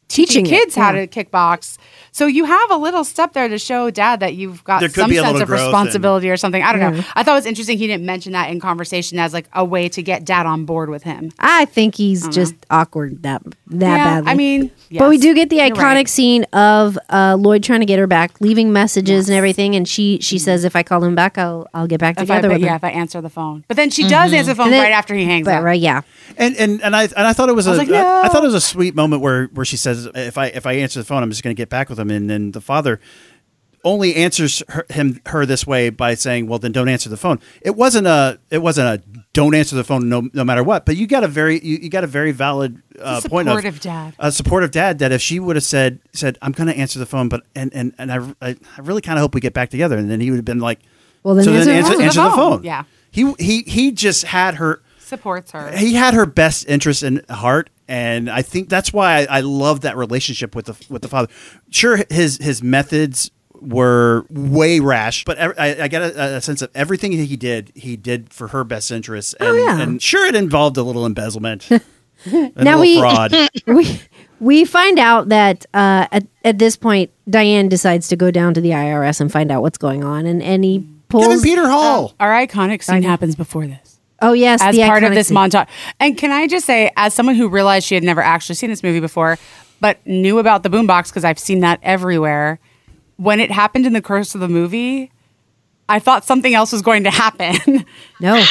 Speaker 2: Teaching
Speaker 5: teaching kids
Speaker 2: it,
Speaker 5: how
Speaker 2: yeah.
Speaker 5: to kickbox. So you have a little step there to show Dad that you've got
Speaker 4: There could
Speaker 5: some
Speaker 4: be a
Speaker 5: sense
Speaker 4: little
Speaker 5: of
Speaker 4: growth
Speaker 5: responsibility or something. I don't know.
Speaker 2: Mm-hmm.
Speaker 5: I thought it was interesting he didn't mention that in conversation as like a way to get Dad on board with him.
Speaker 2: I think he's just awkward that
Speaker 5: Yeah,
Speaker 2: badly.
Speaker 5: I mean,
Speaker 2: But we
Speaker 5: yes,
Speaker 2: do get the
Speaker 5: you're
Speaker 2: iconic
Speaker 5: right.
Speaker 2: scene of Lloyd trying to get her back, leaving messages and everything, and she says, "If I call him back, I'll get back together with him."
Speaker 5: if I answer the phone. But then she does answer the phone
Speaker 2: And then-
Speaker 5: right after he hangs
Speaker 2: But
Speaker 5: up.
Speaker 2: right, yeah.
Speaker 4: And I thought it was
Speaker 5: was like, no.
Speaker 4: I thought it was a sweet moment where she says, if I answer the phone, I'm just going to get back with him. And then the father only answers her this way by saying, well, then don't answer the phone. It wasn't a don't answer the phone no matter what. But you got a very valid point of
Speaker 5: supportive dad.
Speaker 4: a supportive dad, that if she would have said I'm going to answer the phone, but and I really kind of hope we get back together, and then he would have been like,
Speaker 2: Well, then
Speaker 4: so
Speaker 2: answer
Speaker 4: then
Speaker 2: the phone.
Speaker 4: answer the phone.
Speaker 5: Yeah.
Speaker 4: He just had her.
Speaker 5: Supports her.
Speaker 4: He had her best interest in heart, and I think that's why I love that relationship with the father. Sure, his methods were way rash, but I get a sense of everything he did for her best interest. And,
Speaker 2: yeah.
Speaker 4: and sure, it involved a little embezzlement, and
Speaker 2: Now
Speaker 4: a little fraud.
Speaker 2: we find out that at this point, Diane decides to go down to the IRS and find out what's going on, and he pulls
Speaker 4: Kevin Peter Hall.
Speaker 5: Our iconic scene happens before this.
Speaker 2: Oh yes,
Speaker 5: As
Speaker 2: the
Speaker 5: part of
Speaker 2: iconic
Speaker 5: this
Speaker 2: scene.
Speaker 5: montage. And can I just say, as someone who realized she had never actually seen this movie before, but knew about the boombox because I've seen that everywhere, when it happened in the course of the movie, I thought something else was going to happen.
Speaker 2: No,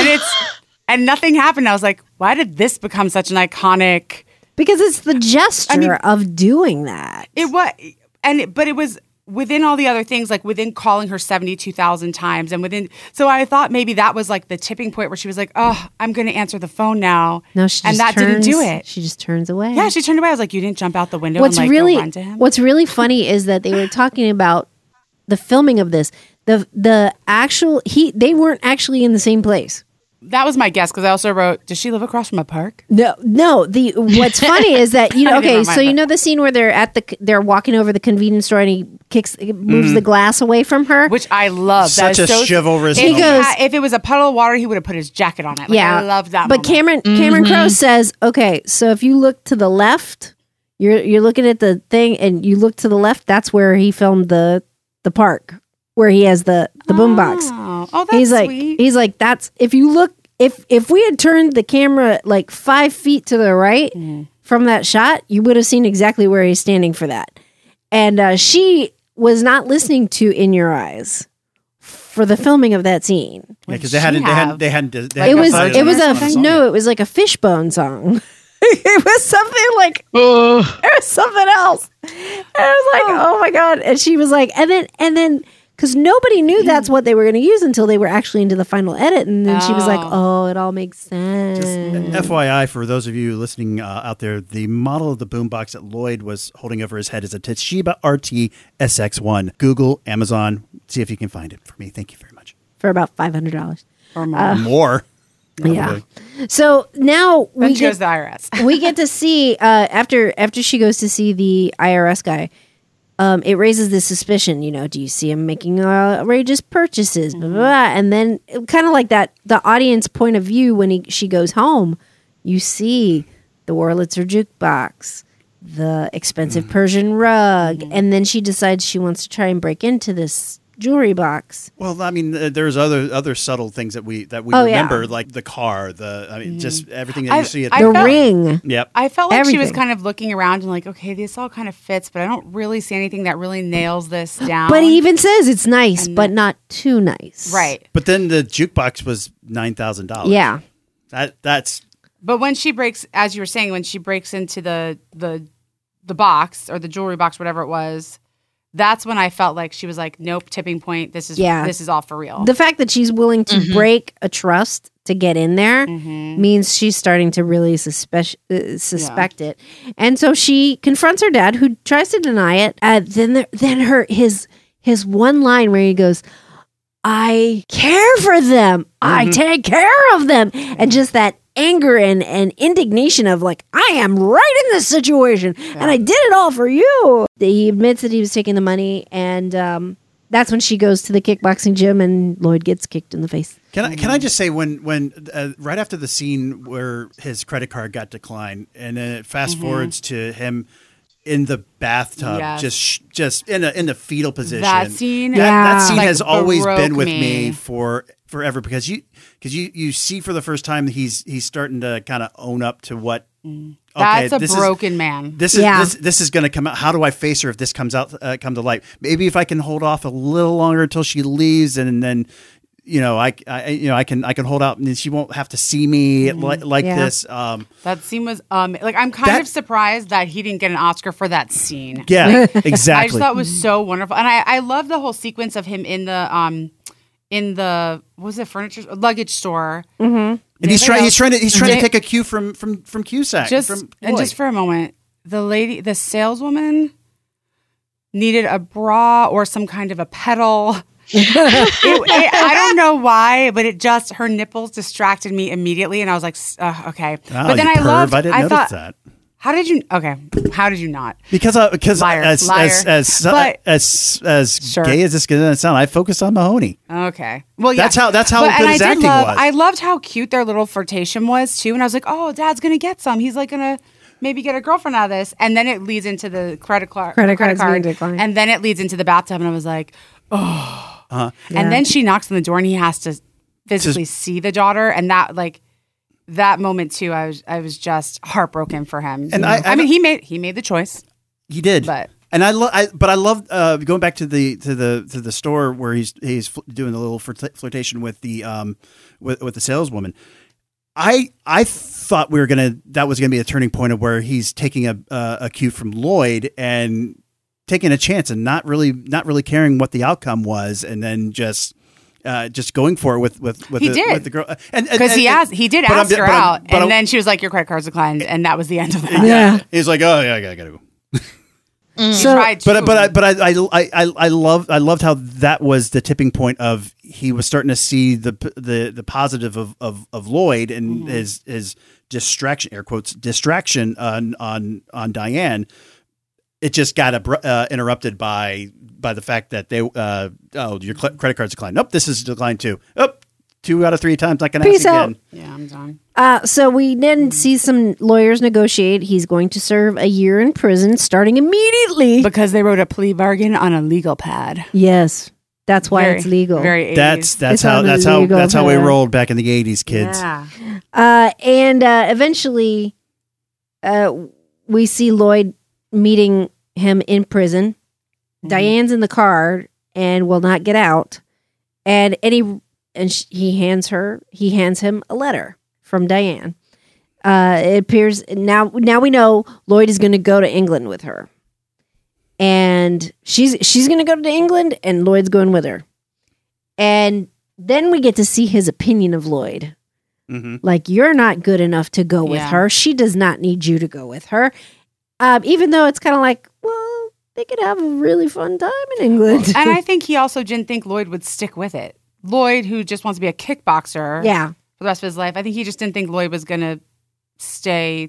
Speaker 5: and nothing happened. I was like, why did this become such an iconic?
Speaker 2: because it's the gesture of doing that.
Speaker 5: It was, but it was within all the other things, like within calling her 72,000 times, and within. So I thought maybe that was like the tipping point where she was like, "Oh, I'm going to answer the phone now."
Speaker 2: No, she
Speaker 5: and
Speaker 2: just
Speaker 5: that didn't do
Speaker 2: turns-
Speaker 5: it.
Speaker 2: She just turns away.
Speaker 5: Yeah, she turned away. I was like, "You didn't jump out the window
Speaker 2: What's
Speaker 5: and like
Speaker 2: really
Speaker 5: go run to him."
Speaker 2: What's really funny is that they were talking about the filming of this. The actual they weren't actually in the same place.
Speaker 5: That was my guess because I also wrote, "Does she live across from a park?"
Speaker 2: No. The what's funny is that
Speaker 5: I
Speaker 2: okay,
Speaker 5: didn't
Speaker 2: so
Speaker 5: remind
Speaker 2: you
Speaker 5: me.
Speaker 2: know the scene where they're walking over the convenience store and he moves the glass away from her.
Speaker 5: Which I love.
Speaker 4: Such
Speaker 5: That is
Speaker 4: a
Speaker 5: so,
Speaker 4: chivalrous
Speaker 5: If
Speaker 4: moment.
Speaker 5: he
Speaker 2: goes-
Speaker 5: if it was a puddle of water, he would have put his jacket on it. Like, I love that.
Speaker 2: But
Speaker 5: moment.
Speaker 2: Cameron Crowe says, okay, so if you look to the left, you're looking at the thing, and you look to the left. That's where he filmed the park, where he has the boombox.
Speaker 5: Oh, that's sweet.
Speaker 2: He's like that's if you look if we had turned the camera like 5 feet to the right from that shot, you would have seen exactly where he's standing for that. And she was not listening to "In Your Eyes" for the filming of that scene.
Speaker 4: Because
Speaker 5: What did she have?
Speaker 4: they hadn't
Speaker 2: It was
Speaker 4: decided
Speaker 2: it
Speaker 4: on
Speaker 2: was
Speaker 4: on the song yet.
Speaker 2: it was like a Fishbone song. It was something like it was something else. And I was like, oh my god! And she was like, and then because nobody knew that's what they were going to use until they were actually into the final edit, and then she was like, oh, it all makes sense.
Speaker 4: FYI, for those of you listening out there, the model of the boombox that Lloyd was holding over his head is a Toshiba RT SX1. Google, Amazon, see if you can find it for me. Thank you very much.
Speaker 2: For about $500.
Speaker 5: Or more.
Speaker 4: More.
Speaker 2: Yeah. So now
Speaker 5: Then
Speaker 2: we
Speaker 5: she goes
Speaker 2: get,
Speaker 5: to the IRS.
Speaker 2: we get to see after she goes to see the IRS guy. It raises the suspicion, do you see him making outrageous purchases? Blah, blah, blah. And then kind of like that, the audience point of view when she goes home, you see the Wurlitzer jukebox, the expensive Persian rug, and then she decides she wants to try and break into this jewelry box.
Speaker 4: Well, I mean, there's other subtle things that we
Speaker 2: Oh, yeah.
Speaker 4: remember, like the car, just everything that you see.
Speaker 5: I
Speaker 2: The
Speaker 5: felt-
Speaker 2: ring.
Speaker 4: Yep.
Speaker 5: I felt like she was
Speaker 2: Everything.
Speaker 5: kind of looking around and like, okay, this all kind of fits, but I don't really see anything that really nails this down.
Speaker 2: But he even says it's nice, but not too nice.
Speaker 5: right.
Speaker 4: But then the jukebox was $9,000.
Speaker 2: Yeah.
Speaker 4: That's
Speaker 5: But when she breaks, as you were saying, when she breaks into the box or the jewelry box, whatever it was, that's when I felt like she was like, nope, tipping point. This is all for real.
Speaker 2: The fact that she's willing to break a trust to get in there means she's starting to really suspect it. And so she confronts her dad, who tries to deny it. Then his one line where he goes, I care for them. I take care of them. And just that anger and indignation of like, I am right in this situation and I did it all for you. He admits that he was taking the money, and that's when she goes to the kickboxing gym and Lloyd gets kicked in the face.
Speaker 4: Can I just say when right after the scene where his credit card got declined, and then it fast forwards to him in the bathtub,
Speaker 5: Yes.
Speaker 4: just in the fetal position.
Speaker 5: That scene,
Speaker 4: that scene
Speaker 5: like,
Speaker 4: has always been
Speaker 5: broke
Speaker 4: with
Speaker 5: me.
Speaker 4: me forever because you see for the first time he's starting to kind of own up to what.
Speaker 5: That's
Speaker 4: okay,
Speaker 5: a broken man.
Speaker 4: This is going to come out. How do I face her if this comes out come to light? Maybe if I can hold off a little longer until she leaves, and then I can hold out, and then she won't have to see me like this.
Speaker 5: That scene was like I'm kind of surprised that he didn't get an Oscar for that scene.
Speaker 4: Yeah, exactly.
Speaker 5: I just thought it was so wonderful, and I love the whole sequence of him in the what was it, luggage store.
Speaker 2: Mm-hmm.
Speaker 4: And he's trying to take a cue from Cusack.
Speaker 5: Just for a moment, the saleswoman needed a bra or some kind of a pedal. I don't know why, but her nipples distracted me immediately, and I was like, okay.
Speaker 4: Oh,
Speaker 5: but then
Speaker 4: I didn't notice
Speaker 5: thought,
Speaker 4: that.
Speaker 5: How did you? Okay, how did you not?
Speaker 4: Because
Speaker 5: Liar.
Speaker 4: as gay as this gonna sound, I focused on Mahoney.
Speaker 5: Okay, well, yeah,
Speaker 4: that's how good his acting was.
Speaker 5: I loved how cute their little flirtation was too, and I was like, oh, Dad's gonna get some. He's like gonna maybe get a girlfriend out of this, and then it leads into the credit card, and then it leads into the bathtub, and I was like, oh.
Speaker 2: Yeah.
Speaker 5: And then she knocks on the door, and he has to physically see the daughter, and that moment too, I was just heartbroken for him. And I mean, he made the choice.
Speaker 4: He did,
Speaker 5: but
Speaker 4: I love going back to the store where he's doing a little flirtation with the with the saleswoman. I thought that was gonna be a turning point of where he's taking a cue from Lloyd and taking a chance and not really caring what the outcome was, and then just going for it with the girl, and because
Speaker 5: he did ask her out, and then she was like, "Your credit card's declined," and that was the end of that.
Speaker 2: Yeah,
Speaker 4: he's like, "Oh yeah, I gotta go." I loved how that was the tipping point of he was starting to see the positive of Lloyd and his distraction, air quotes, distraction on Diane. It just got interrupted by the fact that your credit card's declined. Nope, this is declined too. 2 out of 3 times, not going to happen again.
Speaker 5: Yeah, I'm done.
Speaker 2: So we then see some lawyers negotiate. He's going to serve a year in prison, starting immediately
Speaker 5: because they wrote a plea bargain on a legal pad.
Speaker 2: Yes, that's why it's legal.
Speaker 5: Very 80s.
Speaker 4: That's how we rolled back in the 80s, kids.
Speaker 5: Yeah.
Speaker 2: And eventually, we see Lloyd meeting him in prison. Mm-hmm. Diane's in the car and will not get out, and he hands him a letter from Diane. It appears now we know Lloyd is going to go to England with her, and she's going to go to England, and Lloyd's going with her, and then we get to see his opinion of Lloyd. Mm-hmm. Like, you're not good enough to go with her. She does not need you to go with her. Even though it's kind of like, well, they could have a really fun time in England.
Speaker 5: And I think he also didn't think Lloyd would stick with it. Lloyd, who just wants to be a kickboxer for the rest of his life, I think he just didn't think Lloyd was going to stay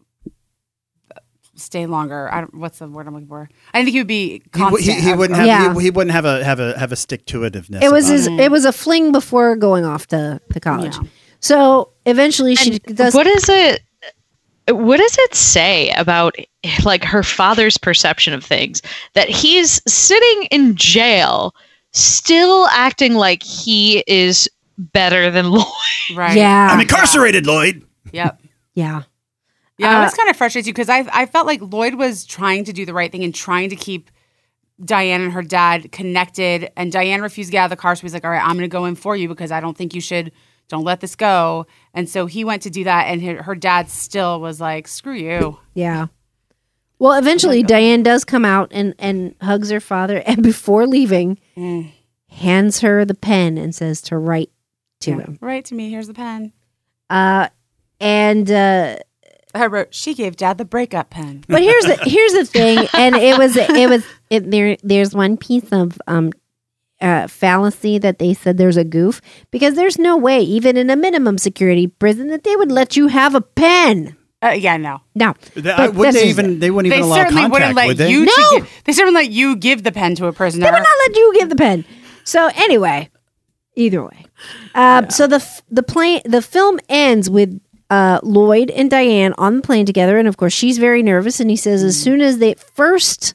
Speaker 5: longer. What's the word I'm looking for? I didn't think he would be constant.
Speaker 4: He wouldn't have a stick to itiveness.
Speaker 2: It was a fling before going off to college. Yeah. So eventually she does.
Speaker 3: What does it say about like her father's perception of things that he's sitting in jail still acting like he is better than Lloyd?
Speaker 5: Right.
Speaker 2: Yeah.
Speaker 4: I'm incarcerated, Lloyd.
Speaker 5: Yep.
Speaker 2: Yeah.
Speaker 5: Yeah, it was kind of frustrating because I felt like Lloyd was trying to do the right thing and trying to keep Diane and her dad connected, and Diane refused to get out of the car, so he's like, all right, I'm going to go in for you because I don't think you should. Don't let this go. And so he went to do that, and her dad still was like, screw you.
Speaker 2: Yeah. Well, eventually Diane does come out and hugs her father, and before leaving, hands her the pen and says to write to him.
Speaker 5: Write to me. Here's the pen.
Speaker 2: And
Speaker 5: I wrote, she gave Dad the breakup pen.
Speaker 2: But here's the thing, and there's one piece of fallacy that they said there's a goof, because there's no way, even in a minimum security prison, that they would let you have a pen.
Speaker 5: Yeah, no.
Speaker 4: They wouldn't even allow contact, would they?
Speaker 5: They certainly let you give the pen to a prisoner.
Speaker 2: They would not let you give the pen. So anyway, either way. So the film ends with Lloyd and Diane on the plane together, and of course she's very nervous. And he says, as soon as they first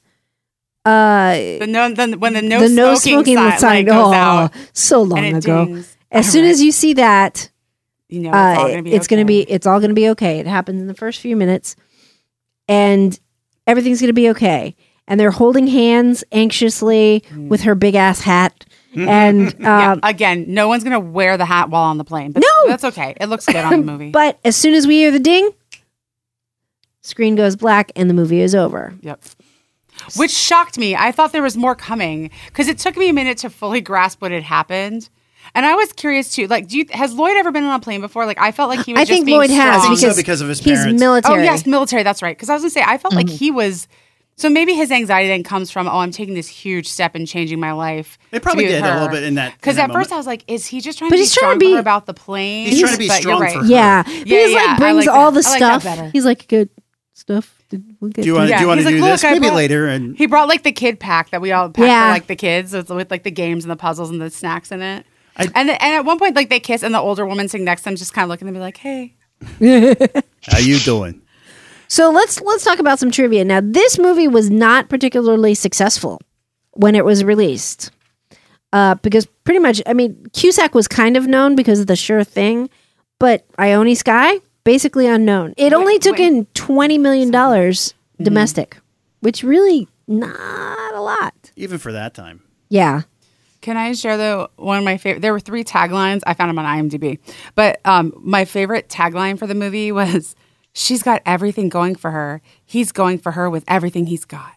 Speaker 5: when the no smoking sign
Speaker 2: goes
Speaker 5: out,
Speaker 2: so long
Speaker 5: and it
Speaker 2: ago.
Speaker 5: dings.
Speaker 2: As soon as you see that,
Speaker 5: You know, it's all gonna be okay.
Speaker 2: it's all gonna be okay. It happens in the first few minutes, and everything's gonna be okay. And they're holding hands anxiously with her big ass hat. And
Speaker 5: again, no one's gonna wear the hat while on the plane. But
Speaker 2: No!
Speaker 5: that's okay. It looks good on the movie.
Speaker 2: but as soon as we hear the ding, screen goes black and the movie is over.
Speaker 5: Yep. Which shocked me. I thought there was more coming because it took me a minute to fully grasp what had happened. And I was curious too. Like, has Lloyd ever been on a plane before? Like, I felt like he was.
Speaker 2: I
Speaker 5: just
Speaker 2: think
Speaker 5: being
Speaker 2: Lloyd has
Speaker 5: strong.
Speaker 4: because of his
Speaker 2: he's
Speaker 4: parents.
Speaker 2: military.
Speaker 5: Oh yes, military. That's right. Because I was gonna say, I felt like he was. So maybe his anxiety then comes from, I'm taking this huge step in changing my life.
Speaker 4: It probably
Speaker 5: to be with
Speaker 4: did a
Speaker 5: her.
Speaker 4: little bit in that.
Speaker 5: Because
Speaker 4: in that
Speaker 5: at first
Speaker 4: moment.
Speaker 5: I was like, is he just trying
Speaker 2: But
Speaker 5: to be
Speaker 2: he's trying
Speaker 5: strong
Speaker 2: to be-
Speaker 5: for her about the plane?
Speaker 4: He's trying to be
Speaker 5: But you're
Speaker 4: strong
Speaker 5: right.
Speaker 4: for her.
Speaker 2: Yeah.
Speaker 5: Yeah,
Speaker 2: He's
Speaker 5: yeah,
Speaker 2: like
Speaker 5: I
Speaker 2: brings
Speaker 5: like
Speaker 2: all
Speaker 5: that.
Speaker 2: the
Speaker 5: I like that
Speaker 2: stuff.
Speaker 5: better.
Speaker 2: He's like, good stuff. We'll get
Speaker 4: Do you want
Speaker 2: to it."
Speaker 4: to
Speaker 5: He's like,
Speaker 4: do
Speaker 5: "Look,
Speaker 4: this?
Speaker 5: I
Speaker 4: Maybe
Speaker 5: brought-"
Speaker 4: later. And
Speaker 5: He brought like the kid pack that we all pack
Speaker 2: Yeah.
Speaker 5: for like the kids with like the games and the puzzles and the snacks in it.
Speaker 4: I-
Speaker 5: And at one point, like they kiss, and the older woman sitting next to them just kind of looking at me like, "Hey."
Speaker 4: how you doing?
Speaker 2: So let's talk about some trivia. Now, this movie was not particularly successful when it was released. Because pretty much, I mean, Cusack was kind of known because of The Sure Thing, but Ione Sky, basically unknown. It only took in $20 million domestic, which really not a lot.
Speaker 4: Even for that time.
Speaker 2: Yeah.
Speaker 5: Can I share one of my favorite? There were 3 taglines. I found them on IMDb, but my favorite tagline for the movie was, "She's got everything going for her. He's going for her with everything he's got."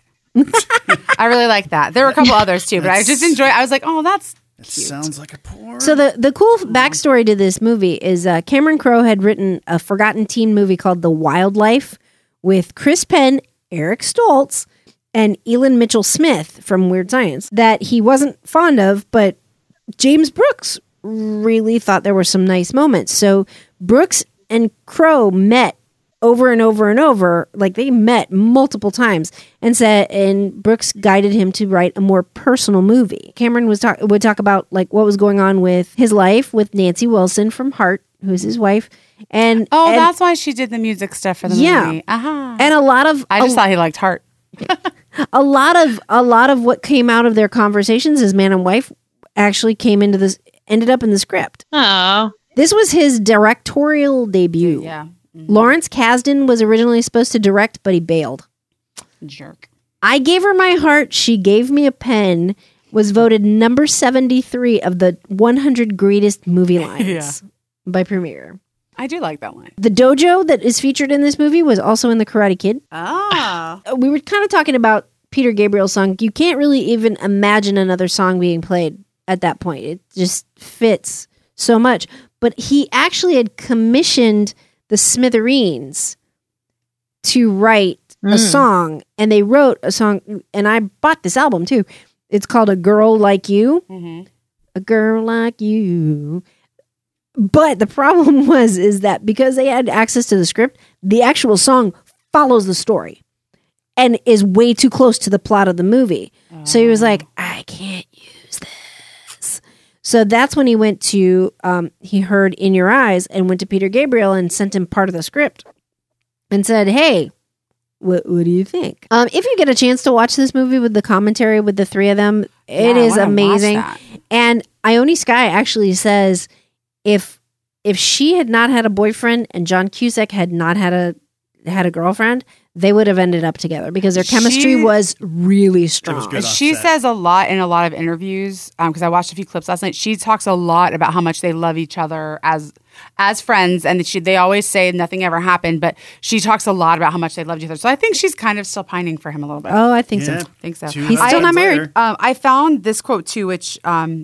Speaker 5: I really like that. There were a couple others too, but I just enjoyed. I was like, "Oh, that's
Speaker 4: It sounds like a porn.
Speaker 2: So the cool backstory to this movie is Cameron Crowe had written a forgotten teen movie called The Wildlife with Chris Penn, Eric Stoltz, and Elin Mitchell Smith from Weird Science that he wasn't fond of, but James Brooks really thought there were some nice moments. So Brooks and Crowe met over and over and over, like they met multiple times, and Brooks guided him to write a more personal movie. Cameron would talk about like what was going on with his life with Nancy Wilson from Heart, who's his wife, and
Speaker 5: that's why she did the music stuff for the movie.
Speaker 2: and a lot of
Speaker 5: I just thought he liked Heart.
Speaker 2: a lot of what came out of their conversations as man and wife actually ended up in the script.
Speaker 3: Oh,
Speaker 2: This was his directorial debut.
Speaker 5: Yeah,
Speaker 2: Lawrence Kasdan was originally supposed to direct, but he bailed.
Speaker 5: jerk.
Speaker 2: I Gave Her My Heart, She Gave Me a Pen was voted number 73 of the 100 greatest movie lines by Premiere.
Speaker 5: I do like that one.
Speaker 2: The dojo that is featured in this movie was also in The Karate Kid.
Speaker 5: Ah,
Speaker 2: We were kind of talking about Peter Gabriel's song. You can't really even imagine another song being played at that point. It just fits so much. But he actually had commissioned the Smithereens to write a song, and they wrote a song, and I bought this album too. It's called A Girl Like You. A Girl Like You. But the problem is that because they had access to the script, the actual song follows the story and is way too close to the plot of the movie. So he was like, I can't use this. So that's when he went to, he heard In Your Eyes and went to Peter Gabriel and sent him part of the script and said, hey, what do you think? If you get a chance to watch this movie with the commentary with the 3 of them, it is amazing. And Ione Sky actually says, if she had not had a boyfriend and John Cusack had not had a girlfriend, they would have ended up together because their chemistry was really strong.
Speaker 4: good.
Speaker 5: She says a lot in a lot of interviews because I watched a few clips last night. She talks a lot about how much they love each other as friends, and they always say nothing ever happened, but she talks a lot about how much they loved each other. So I think she's kind of still pining for him a little bit.
Speaker 2: Oh, I think so.
Speaker 5: I think so.
Speaker 2: He's still not married.
Speaker 5: I found this quote too, which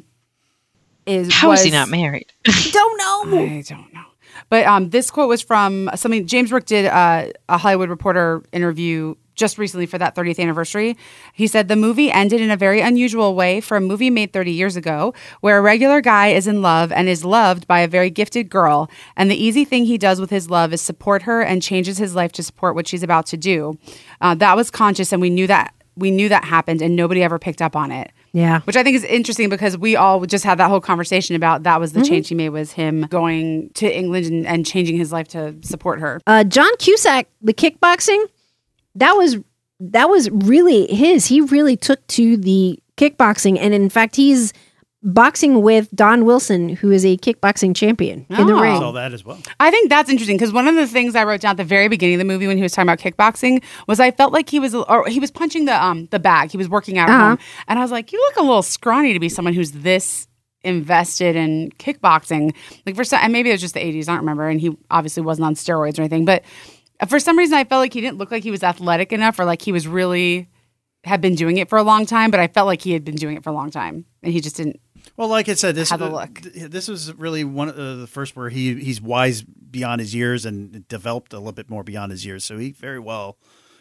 Speaker 5: is
Speaker 3: How is he not married?
Speaker 2: Don't know.
Speaker 5: I don't know. But this quote was from something James Brooke did a Hollywood Reporter interview just recently for that 30th anniversary. He said, the movie ended in a very unusual way for a movie made 30 years ago, where a regular guy is in love and is loved by a very gifted girl. And the easy thing he does with his love is support her and changes his life to support what she's about to do. That was conscious, and we knew that happened, and nobody ever picked up on it.
Speaker 2: Yeah.
Speaker 5: Which I think is interesting because we all just had that whole conversation about that was the change he made was him going to England and changing his life to support her.
Speaker 2: John Cusack, the kickboxing, that was really his. He really took to the kickboxing, and in fact, he's boxing with Don Wilson, who is a kickboxing champion in the
Speaker 5: Oh.
Speaker 2: ring.
Speaker 4: I saw that as well.
Speaker 5: I think that's interesting because one of the things I wrote down at the very beginning of the movie when he was talking about kickboxing was I felt like he was punching the bag. He was working out at home, and I was like, you look a little scrawny to be someone who's this invested in kickboxing. Like and maybe it was just the 80s, I don't remember, and he obviously wasn't on steroids or anything, but for some reason I felt like he didn't look like he was athletic enough or like he was really had been doing it for a long time, but I felt like he had been doing it for a long time and he just didn't.
Speaker 4: Well, like I said, this was really one of the first where he's wise beyond his years and developed a little bit more beyond his years. So he very well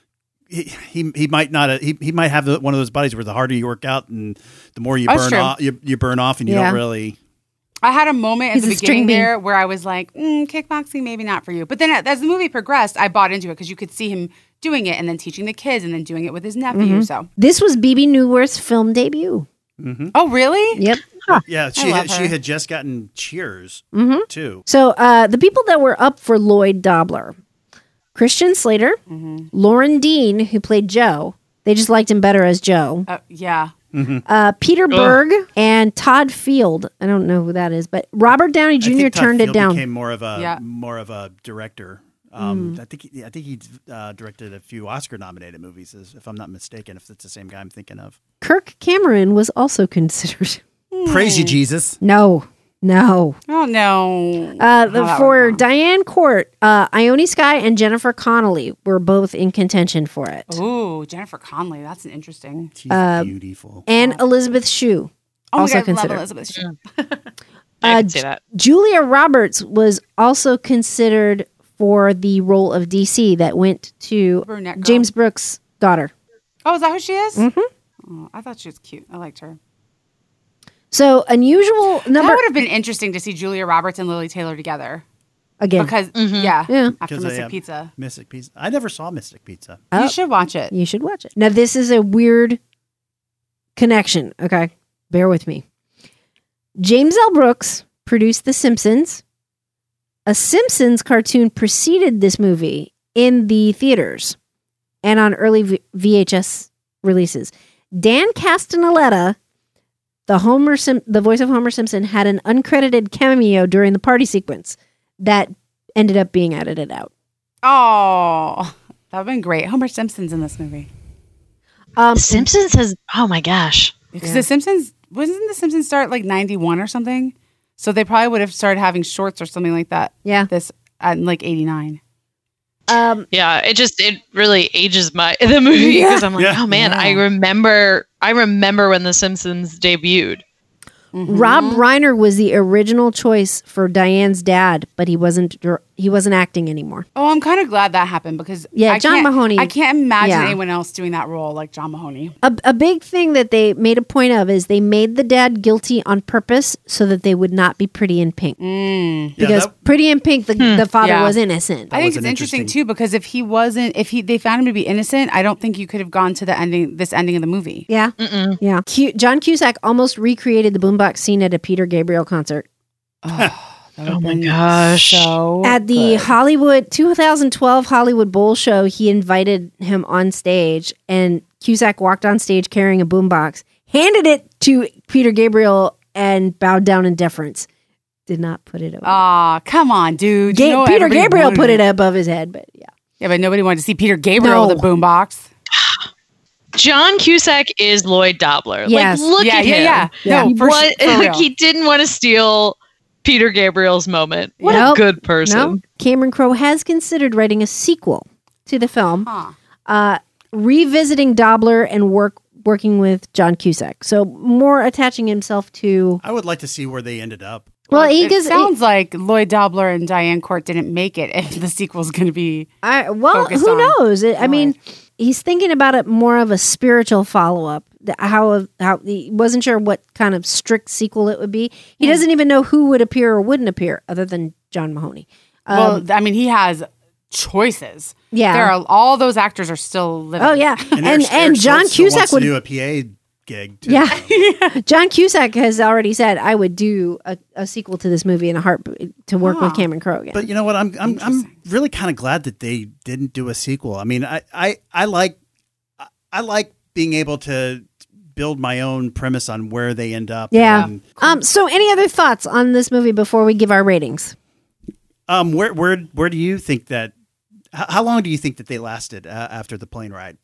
Speaker 4: he might not he might have one of those bodies where the harder you work out and the more you burn off, you burn off and you don't really.
Speaker 5: I had a moment at the beginning
Speaker 2: string bean
Speaker 5: there where I was like, kickboxing, maybe not for you. But then as the movie progressed, I bought into it because you could see him doing it and then teaching the kids and then doing it with his nephew. So
Speaker 2: This was Bebe Neuwirth's film debut.
Speaker 5: Oh, really?
Speaker 2: Yep.
Speaker 4: Yeah, she had just gotten Cheers too.
Speaker 2: So the people that were up for Lloyd Dobler, Christian Slater, Lauren Dean, who played Joe. They just liked him better as Joe.
Speaker 5: Yeah.
Speaker 2: Peter Berg and Todd Field. I don't know who that is, but Robert Downey Jr.
Speaker 4: I think Todd
Speaker 2: turned
Speaker 4: Field
Speaker 2: it down.
Speaker 4: Became more of a director. I think he directed a few Oscar-nominated movies, if I'm not mistaken. If it's the same guy I'm thinking of.
Speaker 2: Kirk Cameron was also considered.
Speaker 4: Praise you, Jesus.
Speaker 2: No.
Speaker 5: Oh, no.
Speaker 2: For Diane Court, Ione Skye and Jennifer Connelly were both in contention for it.
Speaker 5: Ooh, Jennifer Connelly. That's an interesting.
Speaker 4: She's beautiful.
Speaker 2: And Elizabeth Shue.
Speaker 5: Oh,
Speaker 2: also
Speaker 5: my God,
Speaker 2: considered.
Speaker 5: love Elizabeth Shue.
Speaker 3: I can see that.
Speaker 2: Julia Roberts was also considered for the role of DC that went to
Speaker 5: Brunette girl.
Speaker 2: James Brooks' daughter.
Speaker 5: Oh, is that who she is? Mm-hmm. Oh, I thought she was cute. I liked her.
Speaker 2: So unusual number.
Speaker 5: That would have been interesting to see Julia Roberts and Lily Taylor together.
Speaker 2: Again.
Speaker 5: Because,
Speaker 2: Yeah.
Speaker 5: after
Speaker 4: Because
Speaker 5: Mystic Pizza.
Speaker 4: Mystic Pizza. I never saw Mystic Pizza.
Speaker 5: You should watch it.
Speaker 2: You should watch it. Now, this is a weird connection. Okay. Bear with me. James L. Brooks produced The Simpsons. A Simpsons cartoon preceded this movie in the theaters and on early VHS releases. Dan Castellaneta, the voice of Homer Simpson, had an uncredited cameo during the party sequence that ended up being edited out.
Speaker 5: Oh, that would have been great. Homer Simpson's in this movie.
Speaker 3: Simpsons has, oh my gosh.
Speaker 5: Because The Simpsons, wasn't The Simpsons start like 91 or something? So they probably would have started having shorts or something like that.
Speaker 2: Yeah.
Speaker 5: This in like 89.
Speaker 3: Yeah, it really ages the movie because I'm like, oh man, I remember when The Simpsons debuted.
Speaker 2: Rob Reiner was the original choice for Diane's dad, but he wasn't acting anymore.
Speaker 5: Oh, I'm kind of glad that happened because
Speaker 2: John Mahoney.
Speaker 5: I can't imagine anyone else doing that role like John Mahoney.
Speaker 2: A big thing that they made a point of is they made the dad guilty on purpose so that they would not be Pretty in Pink. Because Pretty in Pink, the father was innocent.
Speaker 5: I think it's interesting too because if they found him to be innocent, I don't think you could have gone to this ending of the movie.
Speaker 2: Yeah, yeah. John Cusack almost recreated the boombox scene at a Peter Gabriel concert.
Speaker 3: Oh my gosh.
Speaker 5: So
Speaker 2: at the 2012 Hollywood Bowl show, he invited him on stage, and Cusack walked on stage carrying a boombox, handed it to Peter Gabriel, and bowed down in deference. Did not put it over.
Speaker 5: Aw, come on, dude.
Speaker 2: Peter Gabriel put it above his head, but yeah.
Speaker 5: Yeah, but nobody wanted to see Peter Gabriel with a boombox.
Speaker 3: John Cusack is Lloyd Dobler.
Speaker 2: Yes.
Speaker 3: Like, look at him.
Speaker 5: Yeah. No, for real.
Speaker 3: He didn't want to steal Peter Gabriel's moment. What a good person.
Speaker 2: No. Cameron Crowe has considered writing a sequel to the film, revisiting Dobler and working with John Cusack. So more attaching himself to...
Speaker 4: I would like to see where they ended up.
Speaker 2: Well,
Speaker 5: it sounds like Lloyd Dobler and Diane Court didn't make it if the sequel's going to be
Speaker 2: who knows? I mean, he's thinking about it more of a spiritual follow-up. How he wasn't sure what kind of strict sequel it would be. He doesn't even know who would appear or wouldn't appear other than John Mahoney.
Speaker 5: Well, I mean, he has choices.
Speaker 2: Yeah.
Speaker 5: All those actors are still living.
Speaker 2: Oh, yeah.
Speaker 4: And
Speaker 2: John Cusack
Speaker 4: would
Speaker 2: would...
Speaker 4: do a PA gig. Too.
Speaker 2: Yeah. John Cusack has already said, I would do a sequel to this movie in a heartbeat to work with Cameron Crowe again.
Speaker 4: But you know what? I'm really kind of glad that they didn't do a sequel. I mean, I like being able to build my own premise on where they end up.
Speaker 2: Yeah.
Speaker 4: And,
Speaker 2: so any other thoughts on this movie before we give our ratings?
Speaker 4: where do you think that? How long do you think that they lasted after the plane ride?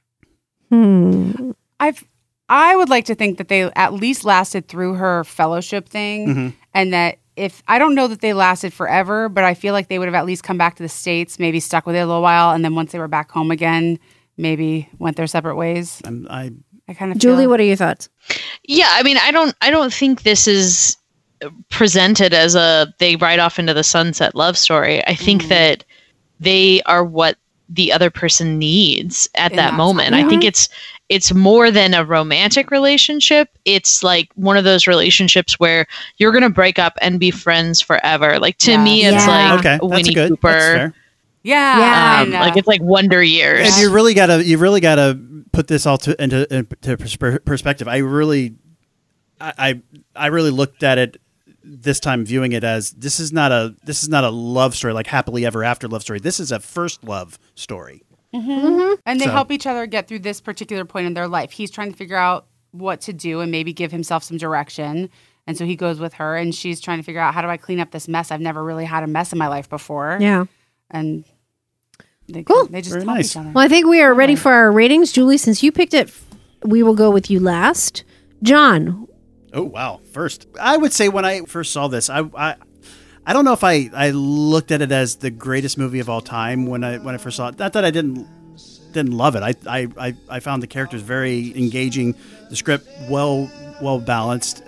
Speaker 5: I would like to think that they at least lasted through her fellowship thing, and that if I don't know that they lasted forever, but I feel like they would have at least come back to the States, maybe stuck with it a little while, and then once they were back home again, maybe went their separate ways. I kind of
Speaker 2: Julie, what are your thoughts?
Speaker 3: Yeah, I mean, I don't think this is presented as they ride off into the sunset love story. I think that they are what the other person needs at that moment. I think it's more than a romantic relationship. It's like one of those relationships where you're going to break up and be friends forever. Like to me, it's like Winnie Cooper.
Speaker 4: That's fair.
Speaker 5: Yeah.
Speaker 3: Like it's like Wonder Years.
Speaker 4: And you really gotta put this all into perspective. I really looked at it this time, viewing it as this is not a love story, like happily ever after love story. This is a first love story.
Speaker 5: And they help each other get through this particular point in their life. He's trying to figure out what to do and maybe give himself some direction. And so he goes with her, and she's trying to figure out, how do I clean up this mess? I've never really had a mess in my life before.
Speaker 2: Yeah.
Speaker 5: And they just
Speaker 4: Very
Speaker 5: help
Speaker 4: nice.
Speaker 5: each other.
Speaker 2: Well, I think we are ready for our ratings. Julie, since you picked it, we will go with you last. John.
Speaker 4: Oh, wow. First, I would say when I first saw this, I don't know if I looked at it as the greatest movie of all time when I first saw it. Not that I didn't love it. I found the characters very engaging, the script well balanced,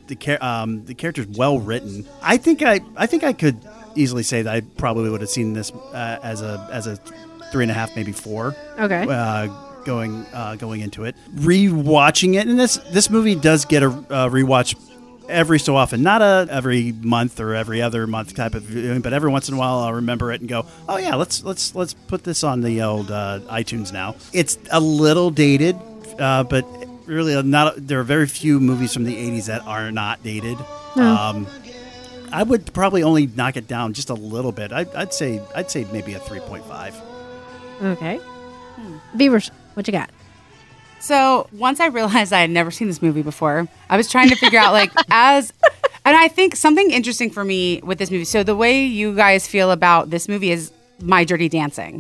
Speaker 4: the characters well written. I think I could easily say that I probably would have seen this as a 3.5, maybe 4.
Speaker 2: Okay.
Speaker 4: Going into it, rewatching it, and this movie does get a rewatch every so often, not every month or every other month type of viewing, but every once in a while I'll remember it and go, oh yeah, let's put this on the old iTunes now. It's a little dated, but really not. There are very few movies from the 80s that are not dated.
Speaker 2: No.
Speaker 4: I would probably only knock it down just a little bit. I'd say maybe a 3.5.
Speaker 2: Okay. Beavers, what you got?
Speaker 5: So once I realized I had never seen this movie before, I was trying to figure out and I think something interesting for me with this movie. So the way you guys feel about this movie is My Dirty Dancing.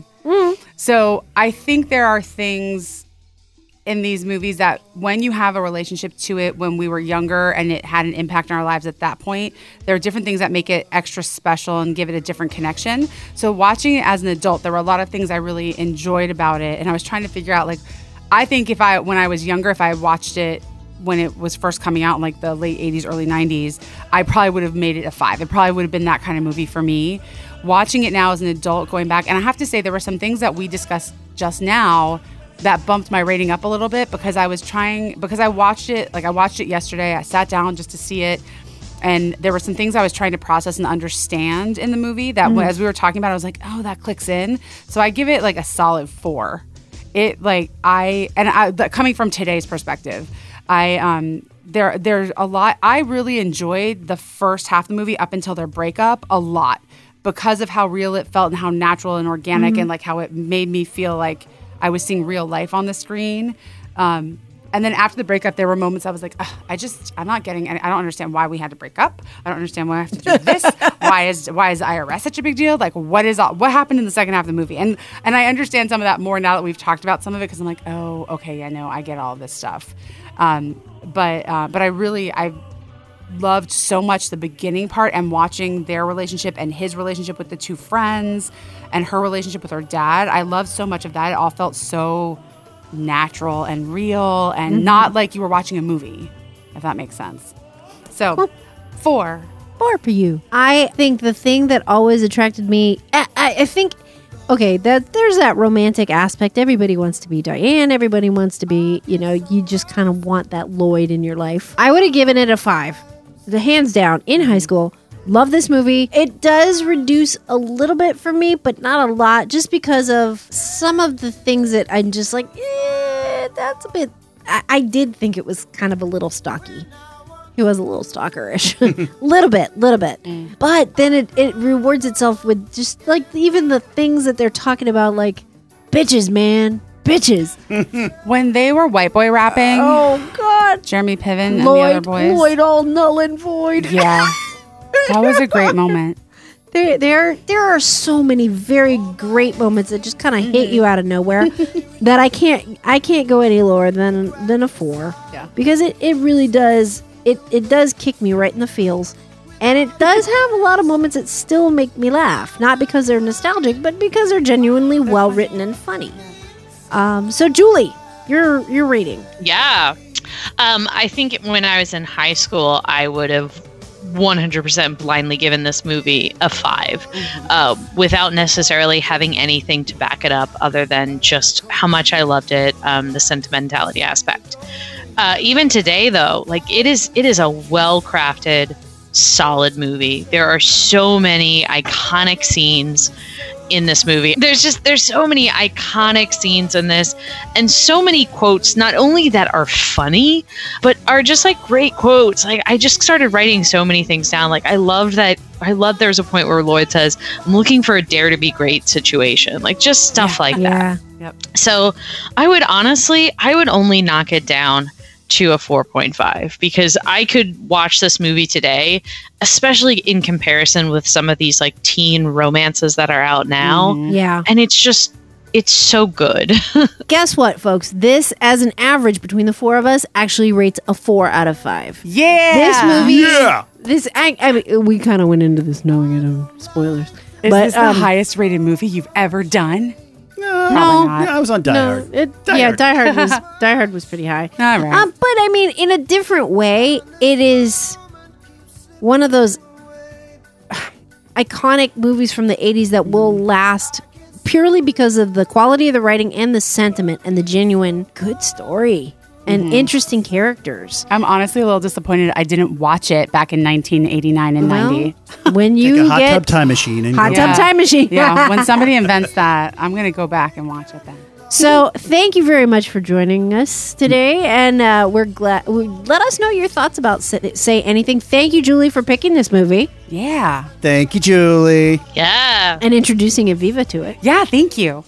Speaker 5: So I think there are things in these movies that when you have a relationship to it when we were younger and it had an impact on our lives at that point, there are different things that make it extra special and give it a different connection. So watching it as an adult, there were a lot of things I really enjoyed about it. And I was trying to figure out, I think when I was younger, if I watched it when it was first coming out in like the late 80s, early 90s, I probably would have made it a 5. It probably would have been that kind of movie for me. Watching it now as an adult, going back, and I have to say there were some things that we discussed just now that bumped my rating up a little bit because I watched it, I watched it yesterday. I sat down just to see it. And there were some things I was trying to process and understand in the movie that as we were talking about, I was like, oh, that clicks in. So I give it a solid 4. It coming from today's perspective, there's a lot. I really enjoyed the first half of the movie up until their breakup a lot because of how real it felt and how natural and organic and how it made me feel like I was seeing real life on the screen. And then after the breakup, there were moments I was like, I'm not getting any, I don't understand why we had to break up. I don't understand why I have to do this. Why is the IRS such a big deal? What happened in the second half of the movie? And I understand some of that more now that we've talked about some of it because I'm like, oh, okay, yeah, no, I get all this stuff. But I loved so much the beginning part and watching their relationship and his relationship with the two friends and her relationship with her dad. I loved so much of that. It all felt so natural and real and not like you were watching a movie, if that makes sense. So 4
Speaker 2: for you. I think the thing that always attracted me, I think, okay, that there's that romantic aspect. Everybody wants to be Diane. Everybody wants to be, you just kind of want that Lloyd in your life. I would have given it a 5. The hands down in high school. Love this movie. It does reduce a little bit for me, but not a lot, just because of some of the things that I'm just like, that's a bit I did think it was kind of a little stocky. He was a little stalkerish. little bit. But then it rewards itself with just like even the things that they're talking about, like bitches, man. Bitches.
Speaker 5: When they were white boy rapping,
Speaker 2: Oh, God.
Speaker 5: Jeremy Piven and the other boys.
Speaker 2: Lloyd all null and void.
Speaker 5: Yeah. That was a great moment.
Speaker 2: There are so many very great moments that just kind of hit you out of nowhere that I can't go any lower than a 4.
Speaker 5: Yeah.
Speaker 2: Because it really does it does kick me right in the feels. And it does have a lot of moments that still make me laugh, not because they're nostalgic, but because they're genuinely well written and funny. So Julie, your rating.
Speaker 3: Yeah. I think when I was in high school, I would have 100% blindly given this movie a 5 without necessarily having anything to back it up other than just how much I loved it, the sentimentality aspect. Even today, though, like it is a well-crafted, solid movie. There are so many iconic scenes in this movie. There's so many iconic scenes in this and so many quotes, not only that are funny, but are just like great quotes. Like I just started writing so many things down. Like I love there's a point where Lloyd says, I'm looking for a dare to be great situation. Like just stuff like that.
Speaker 5: Yep.
Speaker 3: So I would only knock it down to a 4.5 because I could watch this movie today, especially in comparison with some of these like teen romances that are out now.
Speaker 2: Yeah.
Speaker 3: And it's so good.
Speaker 2: Guess what, folks? This, as an average between the 4 of us, actually rates a 4 out of 5.
Speaker 5: Yeah.
Speaker 2: This movie.
Speaker 4: Yeah.
Speaker 2: This I mean, we kind of went into this knowing it. Spoilers.
Speaker 5: Is this the highest rated movie you've ever done?
Speaker 4: No,
Speaker 5: not.
Speaker 4: Yeah, I was on Die Hard. Die Hard.
Speaker 2: Die Hard was pretty high.
Speaker 5: All right.
Speaker 2: But I mean, in a different way, it is one of those iconic movies from the 80s that will last purely because of the quality of the writing and the sentiment and the genuine good story and interesting characters.
Speaker 5: I'm honestly a little disappointed I didn't watch it back in 1989 and 90.
Speaker 2: When you
Speaker 4: Take a hot
Speaker 2: get
Speaker 4: tub time machine and
Speaker 2: hot
Speaker 4: go
Speaker 2: tub
Speaker 4: back.
Speaker 2: time machine.
Speaker 5: Yeah, when somebody invents that, I'm going to go back and watch it then.
Speaker 2: So thank you very much for joining us today, and we're glad. Let us know your thoughts about Say Anything. Thank you, Julie, for picking this movie
Speaker 5: Yeah.
Speaker 4: Thank you, Julie.
Speaker 3: Yeah.
Speaker 2: and introducing Aviva to it.
Speaker 5: Yeah, thank you.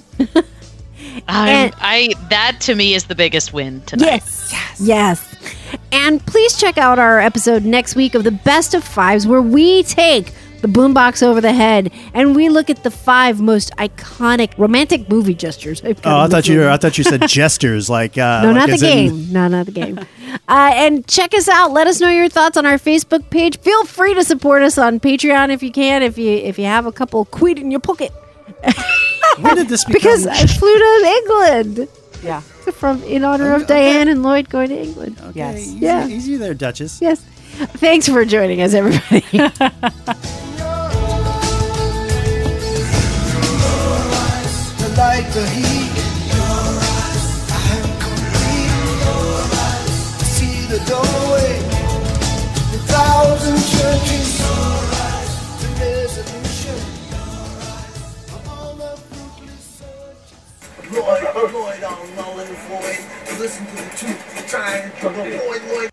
Speaker 3: That to me is the biggest win tonight.
Speaker 2: Yes. And please check out our episode next week of the Best of Fives, where we take the boombox over the head and we look at the 5 most iconic romantic movie gestures.
Speaker 4: Oh, I thought you said jesters like
Speaker 2: No, not the game. No, not the game. And check us out. Let us know your thoughts on our Facebook page. Feel free to support us on Patreon if you can. If you have a couple quid in your pocket,
Speaker 4: When did this become?
Speaker 2: because I flew to England
Speaker 5: Yeah.
Speaker 2: in honor of Diane and Lloyd going to England.
Speaker 5: Yes.
Speaker 4: Easy,
Speaker 2: Yeah.
Speaker 4: easy there, Duchess.
Speaker 2: Yes. Thanks for joining us, everybody.
Speaker 6: Like the heat, I am complete. See the doorway, the 1,000 churches, the resolution of all the fruitless search. Lloyd on null and void. Listen to the truth, trying to avoid Lloyd.